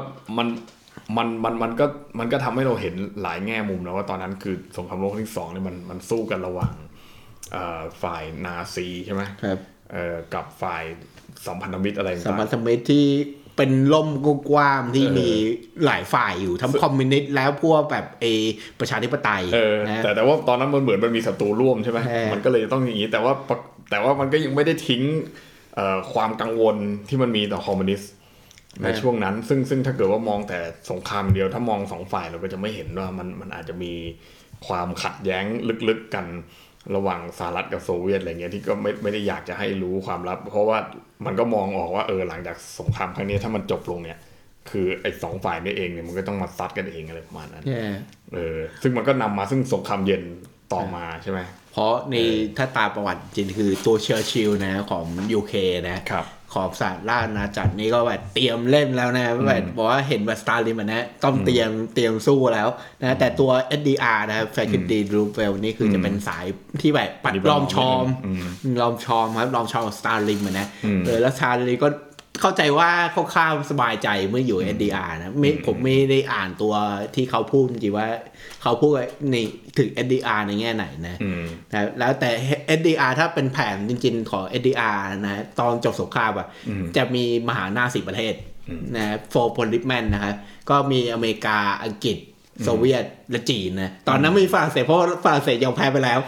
มันก็ทำให้เราเห็นหลายแง่มุมนะว่าตอนนั้นคือสงครามโลกครั้งที่2เนี่ยมันสู้กันระหว่างฝ่ายนาซีใช่ไหมครับกับฝ่ายสัมพันธมิตรอะไรสัมพันธมิตรที่เป็นล่มกว้างที่มีหลายฝ่ายอยู่ทั้งคอมมิวนิสต์แล้วพวกแบบประชาธิปไตยนะแต่ว่าตอนนั้นมันเหมือนมันมีศัตรูร่วมใช่ไหมมันก็เลยต้องอย่างนี้แต่ว่ามันก็ยังไม่ได้ทิ้งความกังวลที่มันมีต่อคอมมิวนิสต์ในช่วงนั้นซึ่งถ้าเกิดว่ามองแต่สงครามเดียวถ้ามอง2ฝ่ายเราก็จะไม่เห็นว่ามันอาจจะมีความขัดแย้งลึกๆกันระหว่างสหรัฐกับโซเวียตอะไรเงี้ยที่ก็ไม่ได้อยากจะให้รู้ความลับเพราะว่ามันก็มองออกว่าหลังจากสงครามครั้งนี้ถ้ามันจบลงเนี่ยคือไอ้2ฝ่ายนี้เองเนี่ยมันก็ต้องมาซัดกันเองอะไรประมาณนั้นซึ่งมันก็นำมาซึ่งสงครามเย็นต่อมาใช่ไหมเพราะในถ้าตามประวัติจริงคือตัวเชอร์ชิลนะของ UK นะครับของสหราชอาณาจักรนี่ก็แบบเตรียมเล่นแล้วนะแบบบอกว่าเห็นว่าสตาร์ลินนะต้องเตรียมสู้แล้วนะแต่ตัว SDR นะแฟร์คิดดีรูเวลนี่คือจะเป็นสายที่แบบปัดล้อมชอมครับล้อมชอมสตาร์ลินนะแล้วสตาร์ลินก็เข้าใจว่าเขาข้ามสบายใจเมื่ออยู่ SDR นะผมไม่ได้อ่านตัวที่เขาพูดจริงว่าเขาพูดในถึง SDR ในแง่ไหนนะแล้วแต่ SDR ถ้าเป็นแผนจริงๆของ SDR นะตอนจบสงครามจะมีมหาอำนาจ10 ประเทศนะโฟร์โพลิสแมนนะครับก็มีอเมริกาอังกฤษโซเวียตและจีนนะตอนนั้นไม่มีฝรั่งเศสเพราะฝรั่งเศสยอมแพ้ไปแล้ว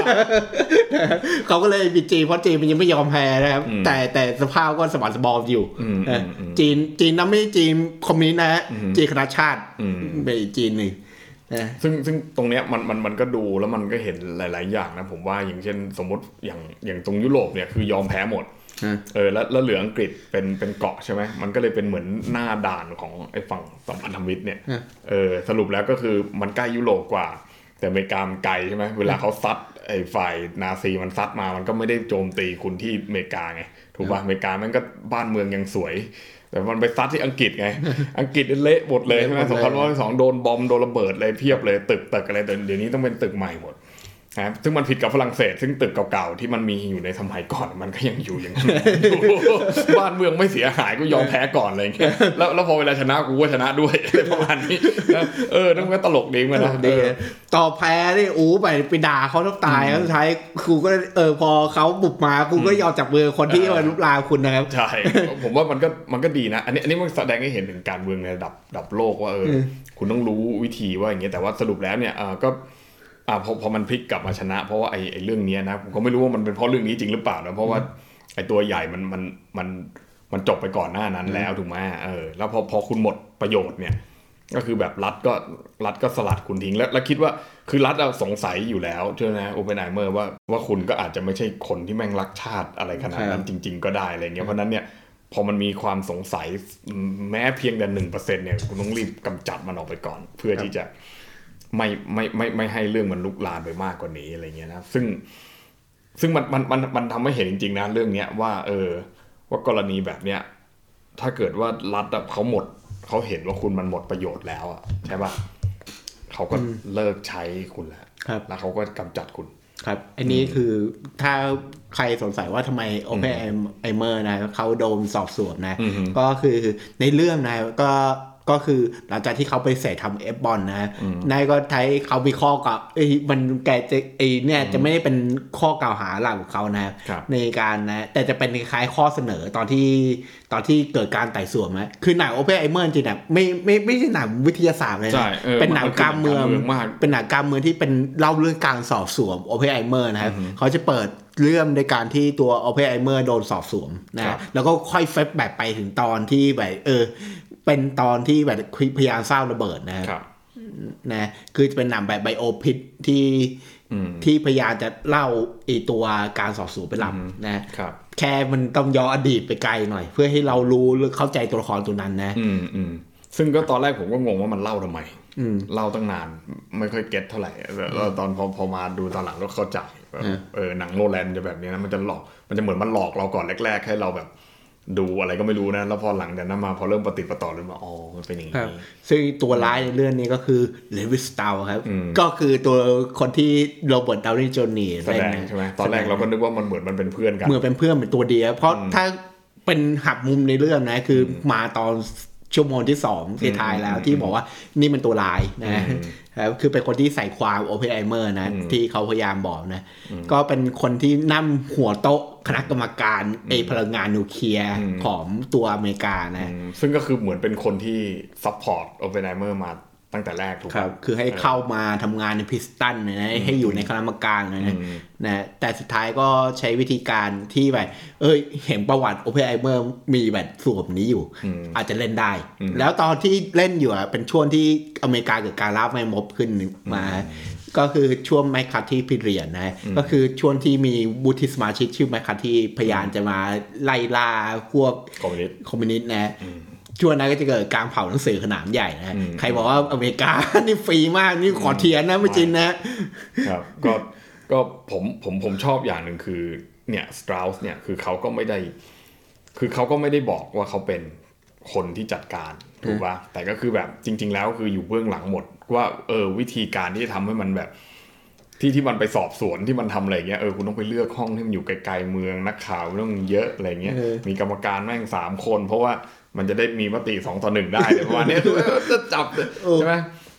เขาก็เลยมีจีนเพราะจีนมันยังไม่ยอมแพ้นะครับแต่สภาพก็สะบัดสะบอมอยู่จีนนั้นไม่ใช่จีนคอมมิวนิสต์นะจีนคณะชาติเป็นอีกจีนหนึ่งซึ่งตรงเนี้ยมันก็ดูแล้วมันก็เห็นหลายๆอย่างนะผมว่าอย่างเช่นสมมติอย่างตรงยุโรปเนี่ยคือยอมแพ้หมดแล้วเหลืออังกฤษเป็นเกาะใช่ไหมมันก็เลยเป็นเหมือนหน้าด่านของไอ้ฝั่งสัมพันธมิตรเนี่ยสรุปแล้วก็คือมันใกล้ยุโรปกว่าแต่อเมริกามันไกลใช่ไหมเวลาเขาซัดไอ้ฝ่ายนาซีมันซัดมามันก็ไม่ได้โจมตีคุณที่อเมริกาไงถูกป่ะอเมริกามันก็บ้านเมืองยังสวยแต่มันไปซัดที่อังกฤษไงอังกฤษเละหมดเลยใช่ไหม2022โดนบอมโดนระเบิดอะไรเพียบเลยตึกอะไรแต่เดี๋ยวนี้ต้องเป็นตึกใหม่หมดนะซึ่งมันผิดกับฝรั่งเศสซึ่งตึกเก่าๆที่มันมีอยู่ในสมัยก่อนมันก็ยังอยู่อย่างนั้น บ้านเมืองไม่เสียหายก็ยอมแพ้ก่อนอะไรอย่างเงี้ยแล้วพอเวลาชนะกูก็ชนะด้วยอะไรประมาณนี้นั่นก็ตลกดีเหมือนกันนะต่อแพ้นี่ไปด่าเขาต้องตายแล้วสุดท้ายกูก็พอเขาบุกมากูก็ยอมจับมือคนที่มาลุกลามคุณนะครับใช่ผมว่ามันก็ดีนะอันนี้มันแสดงให้เห็นถึงการเมืองในระดับโลกว่าคุณต้องรู้วิธีว่าอย่างเงี้ยแต่ว่าสรุปแล้วเนี่ยก็พอมันพลิกกลับมาชนะเพราะว่าไอ้เรื่องนี้นะผมก็ไม่รู้ว่ามันเป็นเพราะเรื่องนี้จริงหรือเปล่านะเพราะว่าไอ้ตัวใหญ่มันจบไปก่อนหน้านั้นแล้วถูกไหมแล้วพอคุณหมดประโยชน์เนี่ยก็คือแบบรัฐก็สลัดคุณทิ้งแล้วคิดว่าคือรัฐสงสัยอยู่แล้วใช่ไหมโอเปนไฮเมอร์ว่าคุณก็อาจจะไม่ใช่คนที่แม่งรักชาติอะไรขนาดนั้นจริงๆก็ได้อะไรเงี้ยเพราะนั้นเนี่ยพอมันมีความสงสัยแม้เพียงแต่ 1% เนี่ยคุณต้องรีบกำจัดมันออกไปก่อนเพื่อที่จะไม่ให้เรื่องมันลุกลามไปมากกว่านี้อะไรเงี้ยนะซึ่งมันทำให้เห็นจริงๆนะเรื่องเนี้ยว่ากรณีแบบเนี้ยถ้าเกิดว่ารัฐเขาเห็นว่าคุณมันหมดประโยชน์แล้วอ่ะใช่ป่ะเขาก็เลิกใช้คุณแล้วเขาก็กำจัดคุณครับอันนี้คือถ้าใครสงสัยว่าทำไมโอเพนไอเมอร์นะเขาโดนสอบสวนนะก็คือในเรื่องนะก็คือหลังจากที่เขาไปเสร็จทำFบอลนะนายก็ใช้เขาวิเคราะห์กับมันแกจะเนี่ยจะไม่ได้เป็นข้อกล่าวหาหลักของเขานะในการนะแต่จะเป็นคล้ายข้อเสนอตอนที่เกิดการไต่สวนไหมคือหนังโอเพนไอเมอร์จริงๆไม่ใช่หนังวิทยาศาสตร์เลยนะเป็นหนังการเมืองเป็นหนังการเมืองที่เป็นเล่าเรื่องการสอบสวนโอเพนไอเมอร์นะครับเขาจะเปิดเรื่องในการที่ตัวโอเพนไอเมอร์โดนสอบสวนนะแล้วก็ค่อยเฟซแบบไปถึงตอนที่แบบเป็นตอนที่แบบพยายามสร้างระเบิดนะครับนะคือเป็นหนังแบบไบโอพิกที่พยายามจะเล่าตัวการสอบสวนไปลำนะแค่มันต้องย้อนอดีตไปไกลหน่อยเพื่อให้เรารู้เข้าใจตัวละครตัวนั้นนะซึ่งก็ตอนแรกผมก็งงว่ามันเล่าทำไมเล่าตั้งนานไม่ค่อยเก็ตเท่าไหร่แล้วตอนพอมาดูตอนหลังก็เข้าใจหนังโนแลนจะแบบนี้นะมันจะเหมือนมันหลอกเราก่อนแรกๆให้เราแบบดูอะไรก็ไม่รู้นะแล้วพอหลังจากนั้นมาพอเริ่มปฏิปต่อเลยมามันเป็นอย่างนี้ซึ่งตัวร้ายในเรื่องนี้ก็คือเลวิสตาลครับก็คือตัวคนที่โรเบิร์ต ดาวนี่ จูเนียร์แสดงใช่ไหมตอนแรกเราก็นึกว่ามันเหมือนมันเป็นเพื่อนกันเหมือนเป็นเพื่อนเป็นตัวเดียวเพราะถ้าเป็นหักมุมในเรื่องนะคือมาตอนชั่วโมงที่2ที่ท้ายแล้วที่บอกว่านี่มันตัวร้ายนะครับคือเป็นคนที่ใส่ความโอเพนไอเมอร์นะที่เขาพยายามบอกนะก็เป็นคนที่นั่งหัวโต๊ะคณะกรรมการพลังงานนิวเคลียร์ของตัวอเมริกานะซึ่งก็คือเหมือนเป็นคนที่ซัพพอร์ตโอเพนไอเมอร์มาตั้งแต่แรกถูกครับคือให้เข้ามาทำงานในพิสตันนะให้อยู่ในคณะกรรมการนะแต่สุดท้ายก็ใช้วิธีการที่แบบเห็นประวัติโอเพนไอเมอร์มีแบบส่วนนี้อยู่อาจจะเล่นได้แล้วตอนที่เล่นอยู่เป็นช่วงที่อเมริกาเกิดการรับไม่มบขึ้นมาก็คือช่วงไมค์คัตที่พิเรียนนะก็คือช่วงที่มีวุฒิสมาชิกชื่อไมค์คัตที่พยายามจะมาไล่ล่าพวกคอมมิวนิสต์นะช่วงนั้นก็จะเกิดการเผาหนังสือขนาดใหญ่นะใครบอกว่าอเมริกานี่ฟรีมากนี่ขอเทียนนะไม่จริงนะครับก็ผมชอบอย่างหนึ่งคือเนี่ยสตราวส์เนี่ยคือเขาก็ไม่ได้บอกว่าเขาเป็นคนที่จัดการถูกป่ะแต่ก็คือแบบจริงๆแล้วคืออยู่เบื้องหลังหมดว่าวิธีการที่จะทำให้มันแบบที่มันไปสอบสวนที่มันทำอะไรเงี้ยคุณต้องไปเลือกห้องที่มันอยู่ไกลๆเมืองนักข่าวต้องเยอะอะไรเงี้ยมีกรรมการแม่ง3 คนเพราะว่ามันจะได้มีมติ2-1ได้ประมาณนี้จะจับใช่ไหม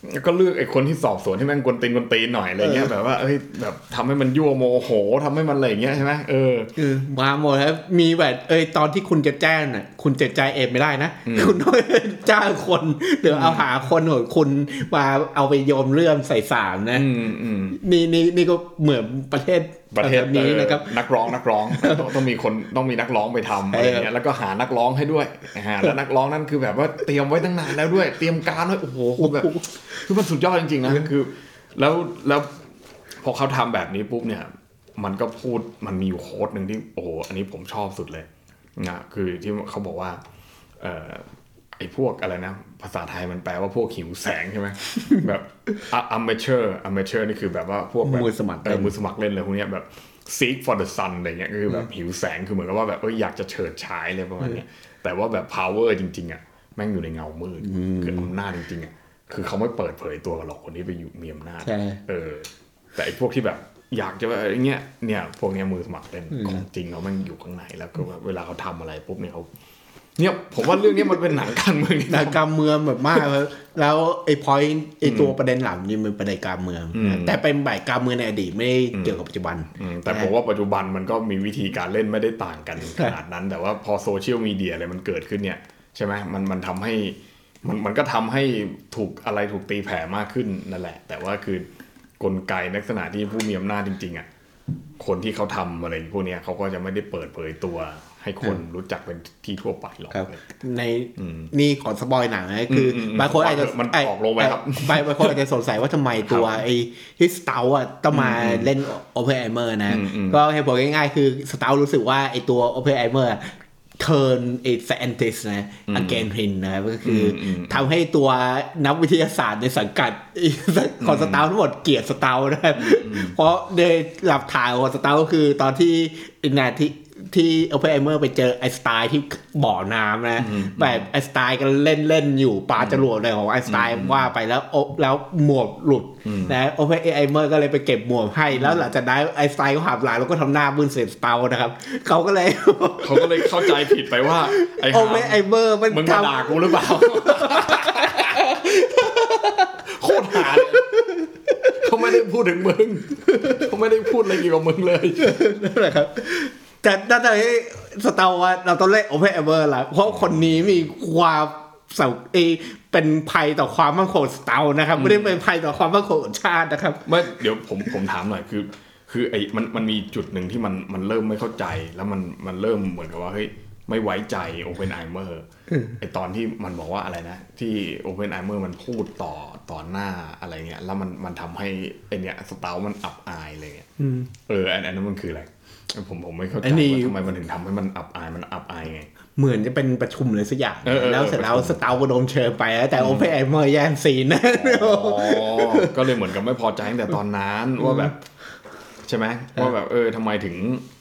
ก็เลือกไอ้คนที่สอบสวนที่แม่งกวนตีนหน่อยอะไรเงี้ยแบบว่าแบบทำให้มันยั่วโมโหทำให้มันอะไรอย่างเงี้ยใช่ไหมมาหมดครับมีแบบตอนที่คุณจะแจ้งน่ะคุณจะใจเองไม่ได้นะคุณต้องจ้างคนเดี๋ยวเอาหาคนของคุณมาเอาไปโยมเรื่องใส่ศาลนะนี่ก็เหมือนประเทศนี้นะครับนักร้องต้องมีคนต้องมีนักร้องไปทำอะไรเงี้ยแล้วก็หานักร้องให้ด้วยแล้วนักร้องนั่นคือแบบว่าเตรียมไว้ตั้งนานแล้วด้วยเตรียมการไว้โอ้โหแบบคือมันสุดยอดจริงๆนะคือแล้วพอเขาทำแบบนี้ปุ๊บเนี่ยมันก็พูดมันมีอยู่โค้ดหนึ่งที่โอ้โหอันนี้ผมชอบสุดเลยนะคือที่เขาบอกว่าไอ้พวกอะไรนะภาษาไทยมันแปลว่าพวกหิวแสงใช่ไหม แบบ amateur นี่คือแบบว่าพวกแบบมือสมัครเล่นเลยพวกนี้แบบ seek for the sun อะไรเงี้ยคือแบบหิวแสงคือเหมือนกับว่าแบบอยากจะเฉิดฉายเลยประมาณนี้แต่ว่าแบบ power จริงๆอ่ะแม่งอยู่ในเงามืดคืออำนาจจริงๆอ่ะคือเขาไม่เปิดเผยตัวกันหรอกคนที่ไปอยู่มีอำนาจแต่ไอ้พวกที่แบบอยากจะว่าอย่างเงี้ยเนี่ยพวกเนี้ยมือสมัครเล่นของจริงเขาแม่งอยู่ข้างในแล้วก็เวลาเขาทำอะไรปุ๊บเนี่ยเขาเนี่ยผมว่าเรื่องนี้มันเป็นหนังการเมืองแบบมากแล้วไอ้ point ไอ้ตัวประเด็นหลังนี่มันประเด็นการเมืองแต่เป็นแบบการเมืองในอดีตไม่เกี่ยวกับปัจจุบันแต่ผมว่าปัจจุบันมันก็มีวิธีการเล่นไม่ได้ต่างกันขนาดนั้นแต่ว่าพอโซเชียลมีเดียอะไรมันเกิดขึ้นเนี่ยใช่ไหมมันทำให้มันก็ทำให้ถูกตีแผ่มากขึ้นนั่นแหละแต่ว่าคือกลไกลักษณะที่ผู้มีอำนาจจริงๆอ่ะคนที่เขาทำอะไรพวกนี้เขาก็จะไม่ได้เปิดเผยตัวให้คนรู้จักเป็นที่ทั่วไปหรอกในนี่ขอสปอยหนังนะคือบางคนอาจจะมันออกลงไปครับบางคนอาจจะสงสัยว่าทำไมตัวไอ้ที่สตาร์อ่ะต้องมาเล่นโอเพนไอเมอร์นะก็ให้บอกง่ายๆคือสตาร์รู้สึกว่าไอ้ตัวโอเพนไอเมอร์turn a scientist นะ against him นะก็คือทำให้ตัวนักวิทยาศาสตร์ในสังกัดของสตาร์ทั้งหมดเกลียดสตาร์นะครับเพราะในหลักฐานของสตาร์ก็คือตอนที่ที่โอเพนไอเมอร์ไปเจอไอน์สไตน์ที่บ่อน้ำนะแบบไอน์สไตน์ก็เล่นอยู่ปาจรวดอะไรของไอน์สไตน์ว่าไปแล้วหมวกหลุดนะโอเพนไอเมอร์ก็เลยไปเก็บหมวกให้แล้วหลังจากนั้นไอน์สไตน์ก็หับหลังแล้วก็ทำหน้าบึ้นเสียสเตานะครับเขาก็เลยเข้าใจผิดไปว่าไอโอเพนไอเมอร์มันมึงมาด่ากูหรือเปล่าโคตรหาเขาไม่ได้พูดถึงมึงเขาไม่ได้พูดอะไรเกี่ยวกับมึงเลยนั่นแหละครับแต่น่าจะให้สตาร์ว่าเราต้องเล่นโอเพนไอเมอร์ละเพราะคนนี้มีความเป็นภัยต่อความมั่นคงสตาร์นะครับไม่ได้เป็นภัยต่อความมั่นคงของชาตินะครับไม่เดี๋ยวผมถามหน่อยคือไอ้มันมีจุดหนึ่งที่มันเริ่มไม่เข้าใจแล้วมันเริ่มเหมือนกับว่าเฮ้ยไม่ไว้ใจโอเพนไอเมอร์ไอ้ตอนที่มันบอกว่าอะไรนะที่โอเพนไอเมอร์มันพูดต่อหน้าอะไรเงี้ยแล้วมันทำให้ไอ้เนี้ยสตาร์มันอับอายเลยอันนั้นมันคืออะไรผมไม่เข้าใจว่าทำไมมันถึงทำให้มันอับอายไงเหมือนจะเป็นประชุมเลยสักอย่างแล้วเสร็จแล้วสตาร์ก็โดนเชิญไปแต่โอเพนไอเมอร์แย่งซีนนะก็เลยเหมือนกับไม่พอใจตั้งแต่ตอนนั้นว่าแบบใช่ไหมว่าแบบทำไมถึง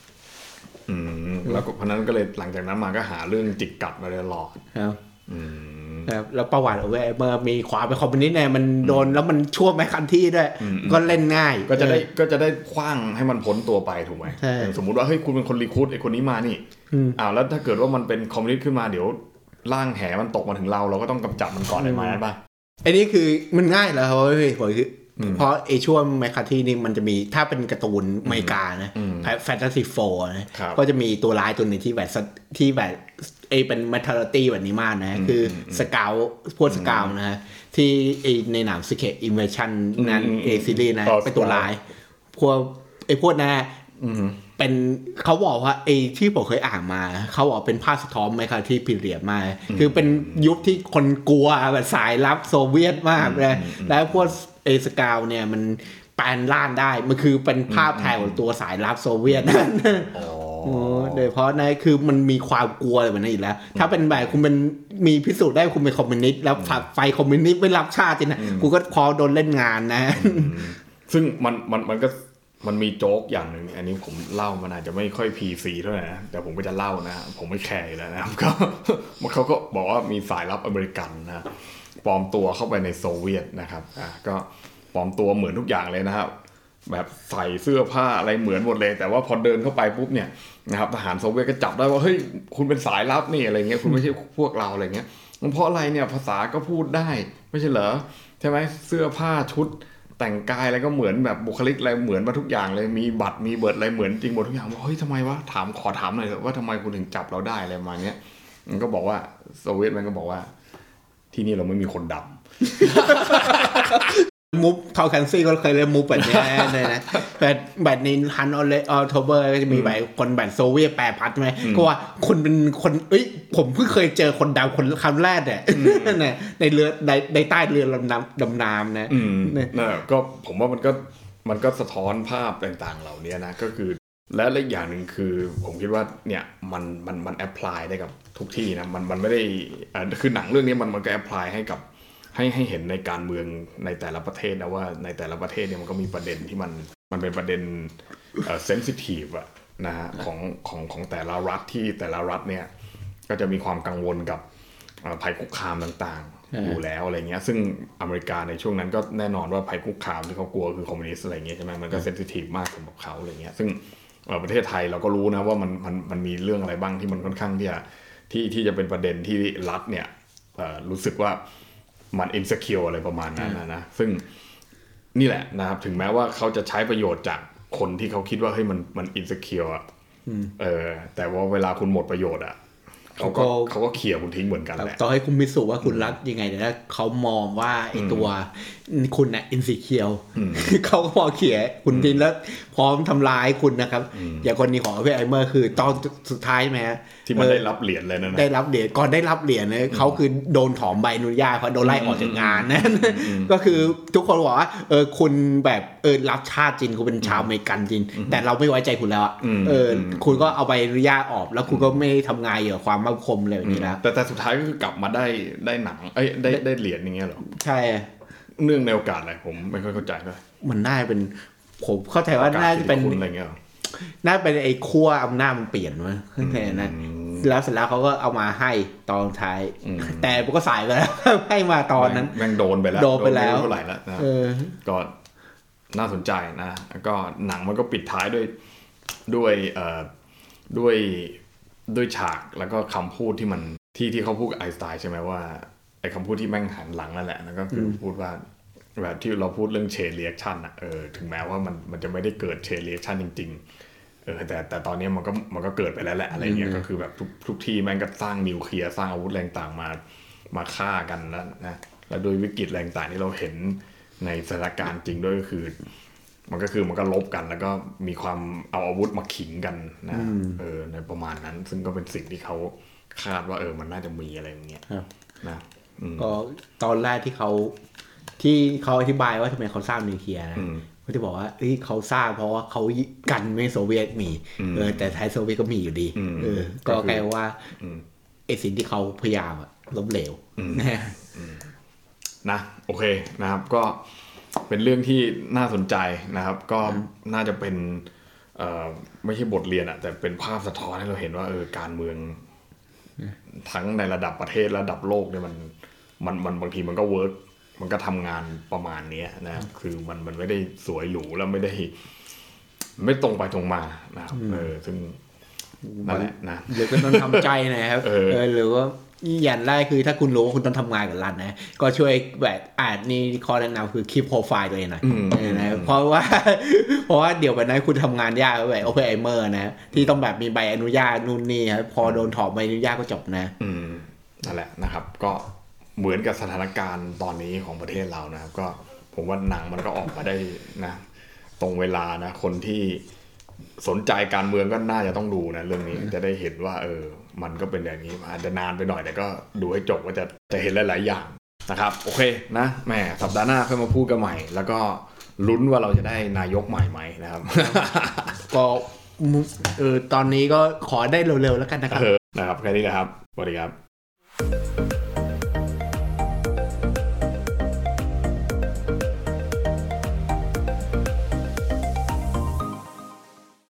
แล้วเพราะนั้นก็เลยหลังจากนั้นมาก็หาเรื่องจิกกัดมาตลอดครับแล้วประวัติโอเพนไอเมอร์มีความเป็นคอมมิวนิสต์เนี่ยมันโดนแล้วมันชั่วแม้คันที่ด้วยก็เล่นง่ายก็จะได้คว้างให้มันพ้นตัวไปถูกไหมสมมุติว่าเฮ้ยคุณเป็นคนรีครูทไอ้คนนี้มานี่แล้วถ้าเกิดว่ามันเป็นคอมมิวนิสต์ขึ้นมาเดี๋ยวร่างแหมันตกมาถึงเราก็ต้องกำจัดมันก่อนได้ไหมป่ะไอ้นี่คือมันง่ายแล้วครับคือเพราะไอ้ช่วงแมคคาที่นี่มันจะมีถ้าเป็นการ์ตูนอเมริกานะแฟนตาซีโฟร์นะก็จะมีตัวร้ายตัวหนึ่งที่แบบเป็นแมทเทอร์ตี้แบบนี้มากนะคือสกาวพวกสกาวนะที่ในหนัง Secret Invasion นั้นซีรีส์นะเป็นตัวร้ายพวกนั้นเป็นเขาบอกว่าที่ผมเคยอ่านมาเขาบอกเป็นภาพสะท้อนไหมครับที่พิเรียดมาคือเป็นยุคที่คนกลัวแบบสายลับโซเวียตมากเลยแล้วพวกสกาวเนี่ยมันแปลงร่างได้มันคือเป็นภาพถ่ายของตัวสายลับโซเวียตนั่นโดยเพราะนั่นคือมันมีความกลัวอะไรแบบนั้นอีกแล้วถ้าเป็นแบบคุณเป็นมีพิสูจน์ได้คุณเป็นคอมมิวนิสต์แล้วไฟคอมมิวนิสต์ไม่รับชาตินะคุณก็พอโดนเล่นงานนะซึ่งมันก็มันมีโจ๊กอย่างหนึ่งอันนี้ผมเล่ามันอาจจะไม่ค่อย PC เท่าไหร่นะแต่ผมก็จะเล่านะผมไม่แคร์แล้วนะครับก็เขาก็บอกว่ามีสายลับอเมริกันนะปลอมตัวเข้าไปในโซเวียตนะครับก็ปลอมตัวเหมือนทุกอย่างเลยนะครับแบบใส่เสื้อผ้าอะไรเหมือนหมดเลยแต่ว่าพอเดินเข้าไปปุ๊บเนี่ยนะครับทหารโซเวียตก็จับได้ว่าเฮ้ยคุณเป็นสายลับนี่อะไรเงี้ยคุณไม่ใช่พวกเราอะไรเงี้ยเพราะอะไรเนี่ยภาษาก็พูดได้ไม่ใช่เหรอใช่ไหมเสื้อผ้าชุดแต่งกายอะไรก็เหมือนแบบบุคลิกอะไรเหมือนมาทุกอย่างเลยมีบัตรมีเบิร์ดอะไรเหมือนจริงหมดทุกอย่างว่าเฮ้ยทำไมวะขอถามหน่อยเถอะว่าทำไมคุณถึงจับเราได้อะไรมาเนี้ยมันก็บอกว่าโซเวียตมันก็บอกว่าที่นี่เราไม่มีคนดำมูฟทอลแคนซี่ก็เคยเล่นมูฟแบบนี้เลยนะแบบในฮันออโทเบอร์ก็จะมีแบบคนแบบโซเวียตแปรพัดใช่ไหมก็ว่าคนเป็นคนผมเพิ่งเคยเจอคนดำคนครั้งแรกเนี่ยในเรือในใต้เรือดำน้ำนะก็ผมว่ามันก็สะท้อนภาพต่างๆเหล่านี้นะก็คือและอีกอย่างหนึ่งคือผมคิดว่าเนี่ยมันแอพพลายได้กับทุกที่นะมันไม่ได้คือหนังเรื่องนี้มันก็แอพพลายให้กับให้เห็นในการเมืองในแต่ละประเทศนะว่าในแต่ละประเทศเนี่ยมันก็มีประเด็นที่มันเป็นประเด็นเซนซิทีฟอะนะฮะของแต่ละรัฐที่แต่ละรัฐเนี่ยก็จะมีความกังวลกับภัยคุกคามต่างๆอยู่แล้วอะไรเงี้ยซึ่งอเมริกาในช่วงนั้นก็แน่นอนว่าภัยคุกคามที่เขากลัวคือคอมมิวนิสต์อะไรเงี้ยใช่ไหมมันก็เซนซิทีฟมากสำหรับเขาอะไรเงี้ยซึ่งประเทศไทยเราก็รู้นะว่ามันมีเรื่องอะไรบ้างที่มันค่อนข้างที่จะเป็นประเด็นที่รัฐเนี่ยรู้สึกว่ามันอินเซคิวอะไรประมาณนั้นนะซึ่งนี่แหละนะครับถึงแม้ว่าเขาจะใช้ประโยชน์จากคนที่เขาคิดว่าเฮ้ยมันอินเซคิวอ่ะแต่ว่าเวลาคุณหมดประโยชน์อ่ะเขาก็เขี่ยคุณทิ้งเหมือนกันแหละต่อให้คุณพิสูจน์ว่าคุณรักยังไงแต่เขามองว่าไอ้ตัวคุณน่ะอินสิเคียวเขาก็มองเขี่ยคุณทิ้งแล้วพร้อมทำลายคุณนะครับอย่างคนนี้ของพี่ไอเมอร์คือตอนสุดท้ายไหมที่มันได้รับเหรียญเลยนะได้รับเหรียญก่อนได้รับเหรียญเนี่ยเขาคือโดนถอนใบอนุญาตเพราะโดนไล่ออกจากงานนะก็คือทุกคนบอกว่าคุณแบบรับชาติจริงคุณเป็นชาวอเมริกันจริงแต่เราไม่ไว้ใจคุณแล้วคุณก็เอาใบอนุญาตออกแล้วคุณก็ไม่ทำงานเกี่ยวกับความมั่นคงเลยนี่แล้วแต่สุดท้ายก็คือกลับมาได้หนังได้เหรียญอย่างเงี้ยหรอใช่เนื่องในโอกาสอะไรผมไม่ค่อยเข้าใจด้วยมันน่าเป็นผมเข้าใจว่าน่าจะเป็นอะไรเงี้ยน่าเป็นไอ้ขั้วอำนาจมันเปลี่ยนมั้ยแค่นั้นแล้วเสร็จแล้วเขาก็เอามาให้ตอนท้ายแต่ก็สายไปแล้วให้มาตอนนั้นแม่งโดนไปแล้วเท่าไหร่แล้วนะก็น่าสนใจนะแล้วก็หนังมันก็ปิดท้ายด้วยฉากแล้วก็คำพูดที่มันที่เขาพูดกับไอน์สไตน์ใช่ไหมว่าไอ้คำพูดที่แม่งหันหลังนั่นแหละแล้วก็คือพูดว่าแบบที่เราพูดเรื่องเชนเรีแอคชั่นอ่ะถึงแม้ว่ามันจะไม่ได้เกิดเชนเรีแอคชั่นจริงๆแต่ตอนนี้มันก็เกิดไปแล้วแหละอะไรเงี้ยก็คือแบบทุกที่แม่งก็สร้างนิวเคลียร์สร้างอาวุธแรงต่างมาฆ่ากันนะแล้วโดยวิกฤตแรงต่างที่เราเห็นในสถานการณ์จริงด้วยก็คือมันก็ลบกันแล้วก็มีความเอาอาวุธมาขิงกันนะในประมาณนั้นซึ่งก็เป็นสิ่งที่เขาคาดว่ามันน่าจะมีอะไรอย่างเงี้ยนะก็ตอนแรกที่เขาอธิบายว่าทำไมเขาสร้างนิวเคลียร์นะเขาจะบอกว่าเขาสร้างเพราะว่าเขากันไม่โซเวียตมีแต่ไทยโซเวียตก็มีอยู่ดีก็แปลว่าไอ้สิ่งที่เขาพยายามล้มเหลวนะโอเคนะครับก็เป็นเรื่องที่น่าสนใจนะครับก็น่าจะเป็นไม่ใช่บทเรียนแต่เป็นภาพสะท้อนให้เราเห็นว่าการเมืองทั้งในระดับประเทศระดับโลกเนี่ยมันบางทีมันก็เวิร์กมันก็ทำงานประมาณนี้นะคือมันไม่ได้สวยหรูแล้วไม่ตรงไปตรงมานะครับซึ่งนั่นแหละนะหรือก็ต้องทำใจนะครับหรือว่าอย่างแรกคือถ้าคุณรู้ว่าคุณต้องทำงานกับรัฐนะก็ช่วยแบบนี่ข้อแนะนำคือคีปโปรไฟล์ตัวเองนะเพราะว่าเดี๋ยววันนั้นคุณทำงานยากแบบโอเพนไอเมอร์นะที่ต้องแบบมีใบอนุญาตนู่นนี่ครับพอโดนถอนใบอนุญาตก็จบนะนั่นแหละนะครับก็เหมือนกับสถานการณ์ตอนนี้ของประเทศเรานะครับก็ผมว่าหนังมันก็ออกมาได้นะตรงเวลานะคนที่สนใจการเมืองก็น่าจะต้องดูนะเรื่องนี้จะได้เห็นว่ามันก็เป็นอย่างนี้อาจจะนานไปหน่อยแต่ก็ดูให้จบก็จะเห็นหลายๆอย่างนะครับโอเคนะแหมสัปดาห์หน้าค่อยมาพูดกันใหม่แล้วก็ลุ้นว่าเราจะได้นายกใหม่ไหมนะครับก็ตอนนี้ก็ขอได้เร็วๆแล้วกันนะครับนะครับแค่นี้นะครับสวัสดีครับ